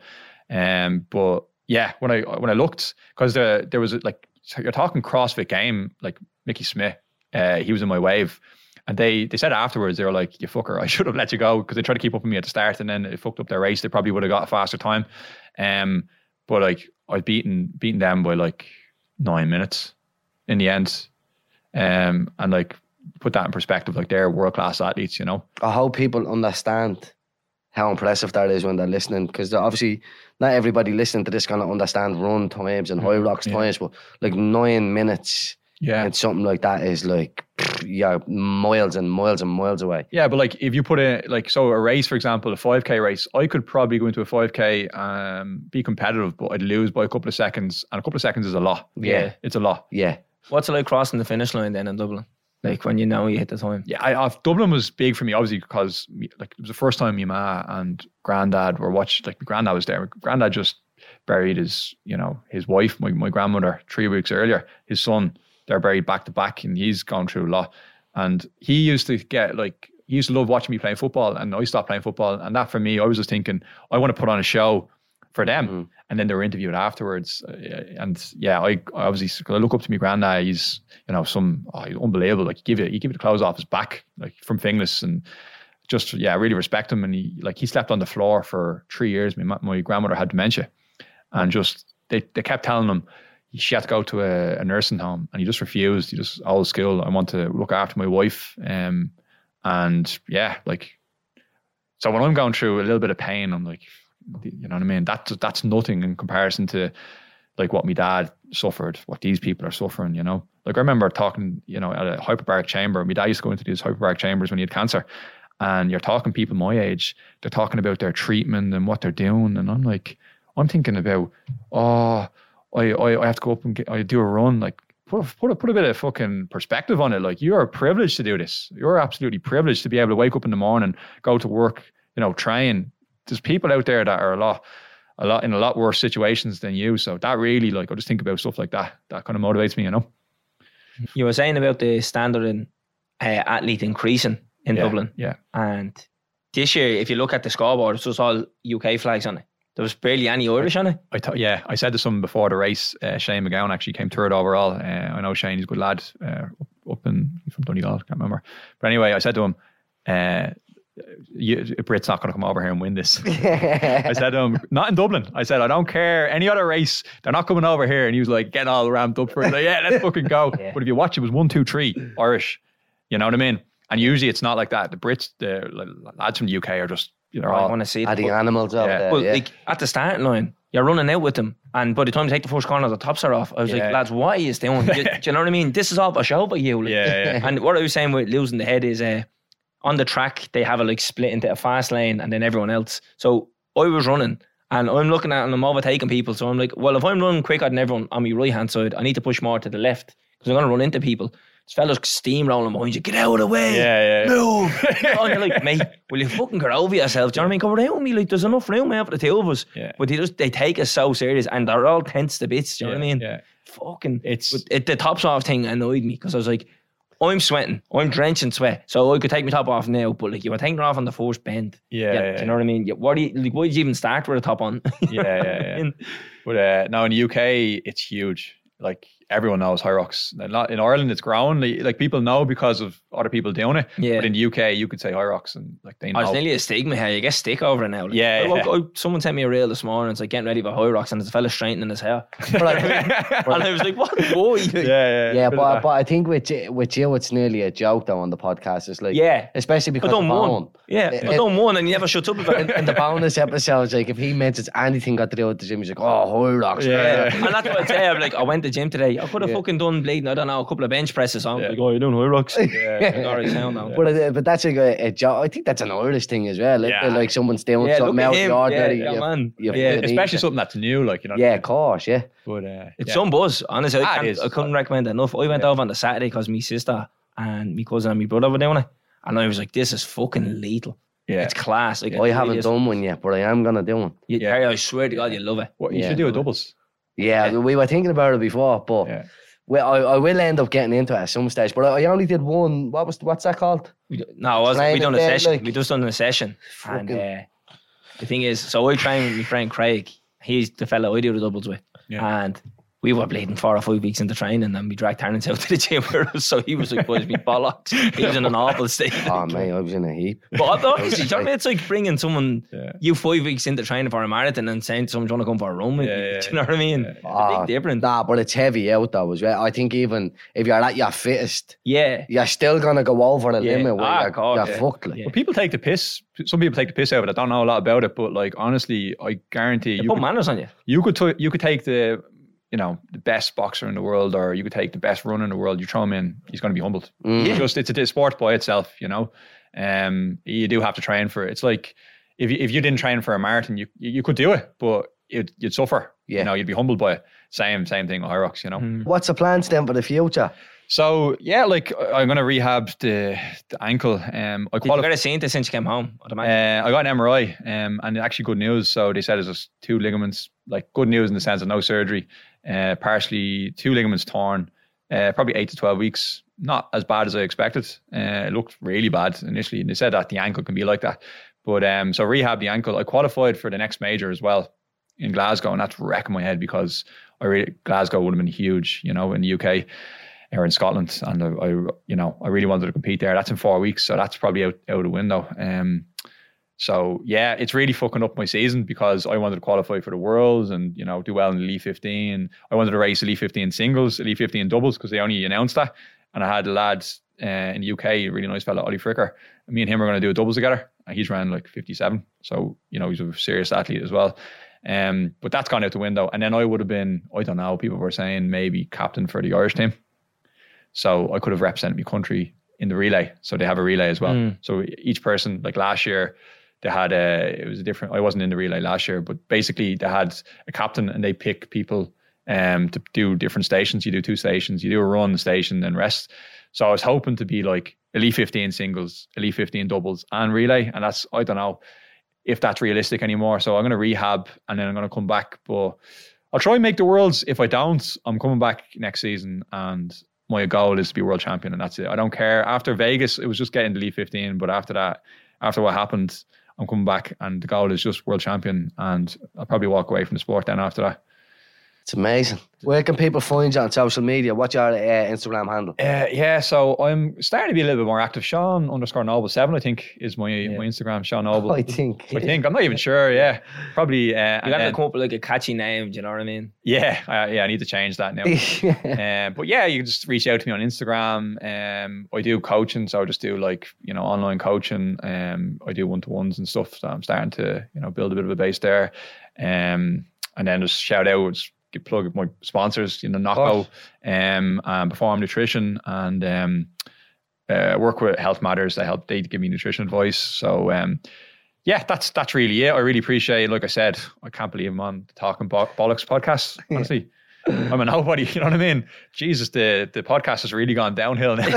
But yeah, when I looked, because there was like, you're talking CrossFit game, like Mickey Smith, he was in my wave. And they said afterwards, they were like, you fucker, I should have let you go, because they tried to keep up with me at the start, and then it fucked up their race. They probably would have got a faster time. But like, I beaten them by like 9 minutes in the end. And like, put that in perspective, like, they're world-class athletes, you know. I hope people understand how impressive that is when they're listening, because obviously not everybody listening to this going to understand run times and high rocks times, but like 9 minutes. Yeah. And something like that is like, miles and miles and miles away. Yeah, but like, if you put a race, for example, a 5K race, I could probably go into a 5K, be competitive, but I'd lose by a couple of seconds. And a couple of seconds is a lot. Yeah. It's a lot. Yeah. What's it like crossing the finish line then in Dublin? Like, when you know you hit the time? Yeah, Dublin was big for me, obviously, because like, it was the first time my ma and granddad were watching. Like, my granddad was there. My granddad just buried his wife, my grandmother, 3 weeks earlier. His son, they're buried back to back, and he's gone through a lot. And he used to love watching me playing football, and I stopped playing football. And that, for me, I was just thinking, I want to put on a show for them. Mm. And then they were interviewed afterwards. And yeah, I obviously, cause I look up to my granddad. He's, he's unbelievable. Like, you give the clothes off his back, like, from Finglas, and just, yeah, I really respect him. And he slept on the floor for 3 years. My grandmother had dementia, and just, they kept telling him, she had to go to a nursing home, and he just refused. He just, old school, I want to look after my wife. And yeah, like, so when I'm going through a little bit of pain, I'm like, you know what I mean? That's nothing in comparison to like what my dad suffered, what these people are suffering, you know? Like, I remember talking, at a hyperbaric chamber. My dad used to go into these hyperbaric chambers when he had cancer, and you're talking people my age, they're talking about their treatment and what they're doing. And I'm thinking about, I have to go up and I do a run. Like, put a bit of fucking perspective on it. Like, you're privileged to do this. You're absolutely privileged to be able to wake up in the morning, go to work, train. There's people out there that are in a lot worse situations than you. So that really, like, I just think about stuff like that. That kind of motivates me, You were saying about the standard in athlete increasing in Dublin. Yeah. And this year, if you look at the scoreboard, it's just all UK flags on it. There was barely any Irish on it. I said to someone before the race, Shane McGowan actually came third overall. I know Shane, he's a good lad, he's from Donegal, I can't remember. But anyway, I said to him, Brit's not going to come over here and win this. I said, not in Dublin. I said, I don't care any other race. They're not coming over here. And he was like getting all ramped up for it. Like, yeah, let's fucking go. Yeah. But if you watch, it was 1, 2, 3 Irish. You know what I mean? And usually it's not like that. The Brits, the lads from the UK are just, you know, I want to see the animals out there. Well, like at the starting line, you're running out with them, and by the time you take the first corner, the tops are off. I was like, lads, what are you doing? Do you know what I mean? This is all a show by you. Like. And what I was saying with losing the head is on the track, they have it like split into a fast lane and then everyone else. So I was running and I'm looking at and I'm overtaking people. So I'm like, well, if I'm running quicker than everyone on my right hand side, I need to push more to the left because I'm going to run into people. This fella's steamrolling behind you. Get out of the way. Move. And you're like, mate, will you fucking get over yourself? Do you know what I mean? Come around me. Like, there's enough room here for the two of us. Yeah. But they take us so serious and they're all tense to bits. Do you know what I mean? Yeah. Fucking. The tops off thing annoyed me because I was like, I'm sweating. I'm drenching sweat. So I could take my top off now, but like you were taking it off on the first bend. Do you know what I mean? Why did you even start with a top on? But now in the UK, it's huge. Like everyone knows High Rocks. In Ireland, it's grown. Like people know because of other people doing it. Yeah. But in the UK, you could say High Rocks and like they know. It's nearly a stigma here. You get stick over it now. Like, someone sent me a reel this morning. It's like getting ready for High Rocks, and there's a fella straightening his hair. And I was like, "What boy?" But I think with you, it's nearly a joke though on the podcast. It's like, especially because of Bone. I don't moan, and you never shut up about it. In the bonus episodes, like if he mentions anything got to do with the gym, he's like, "Oh, High Rocks." And that's what I'd say. I'm like, I went to the gym today. I could have fucking done bleeding, I don't know, a couple of bench presses on. Like, oh, you're doing High Rocks. But that's like a joke. I think that's an Irish thing as well. Like someone's doing something out of the ordinary. Especially something that's new, like, you know. Yeah, of course, But it's some buzz, honestly. I couldn't recommend it enough. I went over on the Saturday because my sister and my cousin and my brother were doing it, and I was like, this is fucking lethal. Yeah, it's class. Like, I haven't done one yet, but I am gonna do one. I swear to God, you love it. You should do a doubles. Yeah, we were thinking about it before, but I will end up getting into it at some stage. But I only did one. What's that called? We done a session. Like, we just done a session. And the thing is, so I train with my friend Craig. He's the fella I do the doubles with, and we were bleeding 4 or 5 weeks into training, and we dragged Terence out to the gym with us. So he was like, boys, me bollocks. He was in an awful state. Oh, mate, I was in a heap. But honestly, do you know what I mean? It's like bringing someone, you 5 weeks into training for a marathon and saying to someone, do you want to come for a run with you? Do you know what I mean? It's a big difference. Nah, but it's heavy out though as well. I think even if you're at your fittest, you're still going to go over the limit where you're fucked. Like. But people take the piss. Some people take the piss out of it. I don't know a lot about it, but like, honestly, I guarantee you put manners on you. You could take the best boxer in the world, or you could take the best runner in the world, you throw him in, he's going to be humbled. It's a sport by itself, you know. You do have to train for it. It's like if you didn't train for a marathon, you could do it, but you'd suffer. You know, you'd be humbled by it. Same thing with High Rocks, you know. What's the plans then for the future? So like I'm going to rehab the ankle. Did you get a seen this since you came home? I got an MRI, and actually good news. So they said it's just 2 ligaments. Like good news in the sense of no surgery. Partially 2 ligaments torn. Probably 8 to 12 weeks. Not as bad as I expected. It looked really bad initially, and they said that the ankle can be like that. But so rehab the ankle. I qualified for the next major as well in Glasgow, and that's wrecking my head because Glasgow would have been huge, you know, in the UK. Or in Scotland, and I really wanted to compete there. That's in 4 weeks, so that's probably out the window. So yeah, it's really fucking up my season because I wanted to qualify for the Worlds and do well in the Elite 15. I wanted to race Elite 15 singles, Elite 15 doubles because they only announced that. And I had the lads in the UK, a really nice fella, Ollie Fricker. And me and him were going to do a doubles together, and he's ran like 57. So he's a serious athlete as well. But that's gone out the window. And then I would have been, I don't know, people were saying maybe captain for the Irish team. So I could have represented my country in the relay. So they have a relay as well. So each person, like last year, they had it was a different, I wasn't in the relay last year, but basically they had a captain and they pick people to do different stations. You do 2 stations, you do a run station and rest. So I was hoping to be like Elite 15 singles, Elite 15 doubles and relay. And that's, I don't know if that's realistic anymore. So I'm going to rehab and then I'm going to come back. But I'll try and make the Worlds. If I don't, I'm coming back next season, and my goal is to be world champion, and that's it. I don't care. After Vegas, it was just getting the Elite 15, but after that, after what happened, I'm coming back, and the goal is just world champion, and I'll probably walk away from the sport then after that. It's amazing. Where can people find you on social media? What's your Instagram handle? So I'm starting to be a little bit more active. Sean_Noble7, I think, is my Instagram. Sean Noble. I think. I'm not even sure. Yeah, probably. You have to come up with like a catchy name. Do you know what I mean? Yeah, I need to change that now. But yeah, you can just reach out to me on Instagram. I do coaching, so I just do like online coaching. I do one-to-ones and stuff. So I'm starting to build a bit of a base there. And then just shout out. Plug my sponsors, Knockout, Perform Nutrition, and work with Health Matters. They give me nutrition advice. So that's really it. I really appreciate it. Like I said, I can't believe I'm on the Talking Bollocks podcast. Honestly, I'm a nobody. You know what I mean? Jesus, the podcast has really gone downhill now.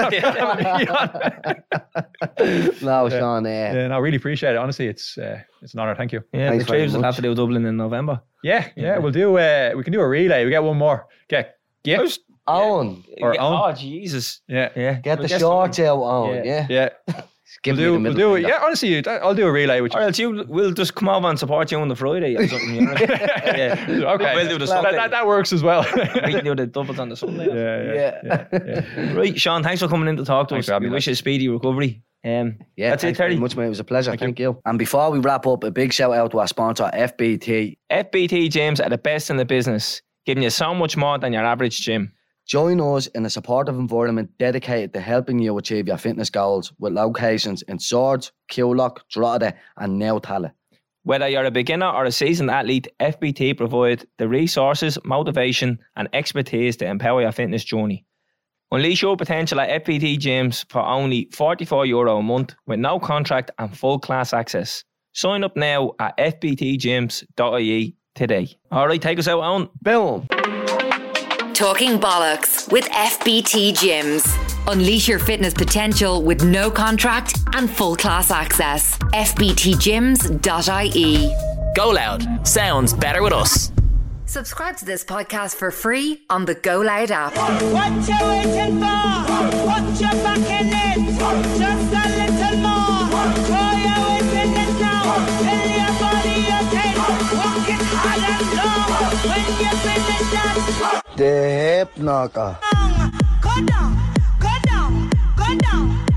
No, Sean. No, I really appreciate it. Honestly, it's an honor. Thank you. Yeah, Thanks the Traves will much. have to do Dublin in November. Yeah. We'll do. We can do a relay. We get one more. Get Owen. Or Owen. Oh, Jesus. Yeah. Get the shorts out, Owen. Yeah. We'll do it. Yeah, honestly, I'll do a relay with you. Or else we'll just come over and support you on the Friday or something. Okay. We'll do the Sunday. That works as well. We can do the doubles on the Sunday. Yeah. Right, Sean, thanks for coming in to talk to Thanks us. for having We me, wish you a speedy recovery. That's it, thanks very Terry. much, mate. It was a pleasure. Thank you. And before we wrap up, a big shout out to our sponsor, FBT. FBT gyms are the best in the business, giving you so much more than your average gym. Join us in a supportive environment dedicated to helping you achieve your fitness goals with locations in Swords, Coolock, Drogheda and now Tallaght. Whether you're a beginner or a seasoned athlete, FBT provide the resources, motivation and expertise to empower your fitness journey. Unleash your potential at FBT gyms for only €44 a month with no contract and full class access. Sign up now at fbtgyms.ie today. All right, take us out, Owen. Boom. Talking Bollocks with FBT Gyms. Unleash your fitness potential with no contract and full class access. fbtgyms.ie. Go Loud. Sounds better with us. Subscribe to this podcast for free on the Go Loud app. What you waiting for? Put your back in it. Just a little more. Throw your weight in it now. Tell your body you can. Walk it hard and long. When you finish that, The hip knocker. go down, go down, go down.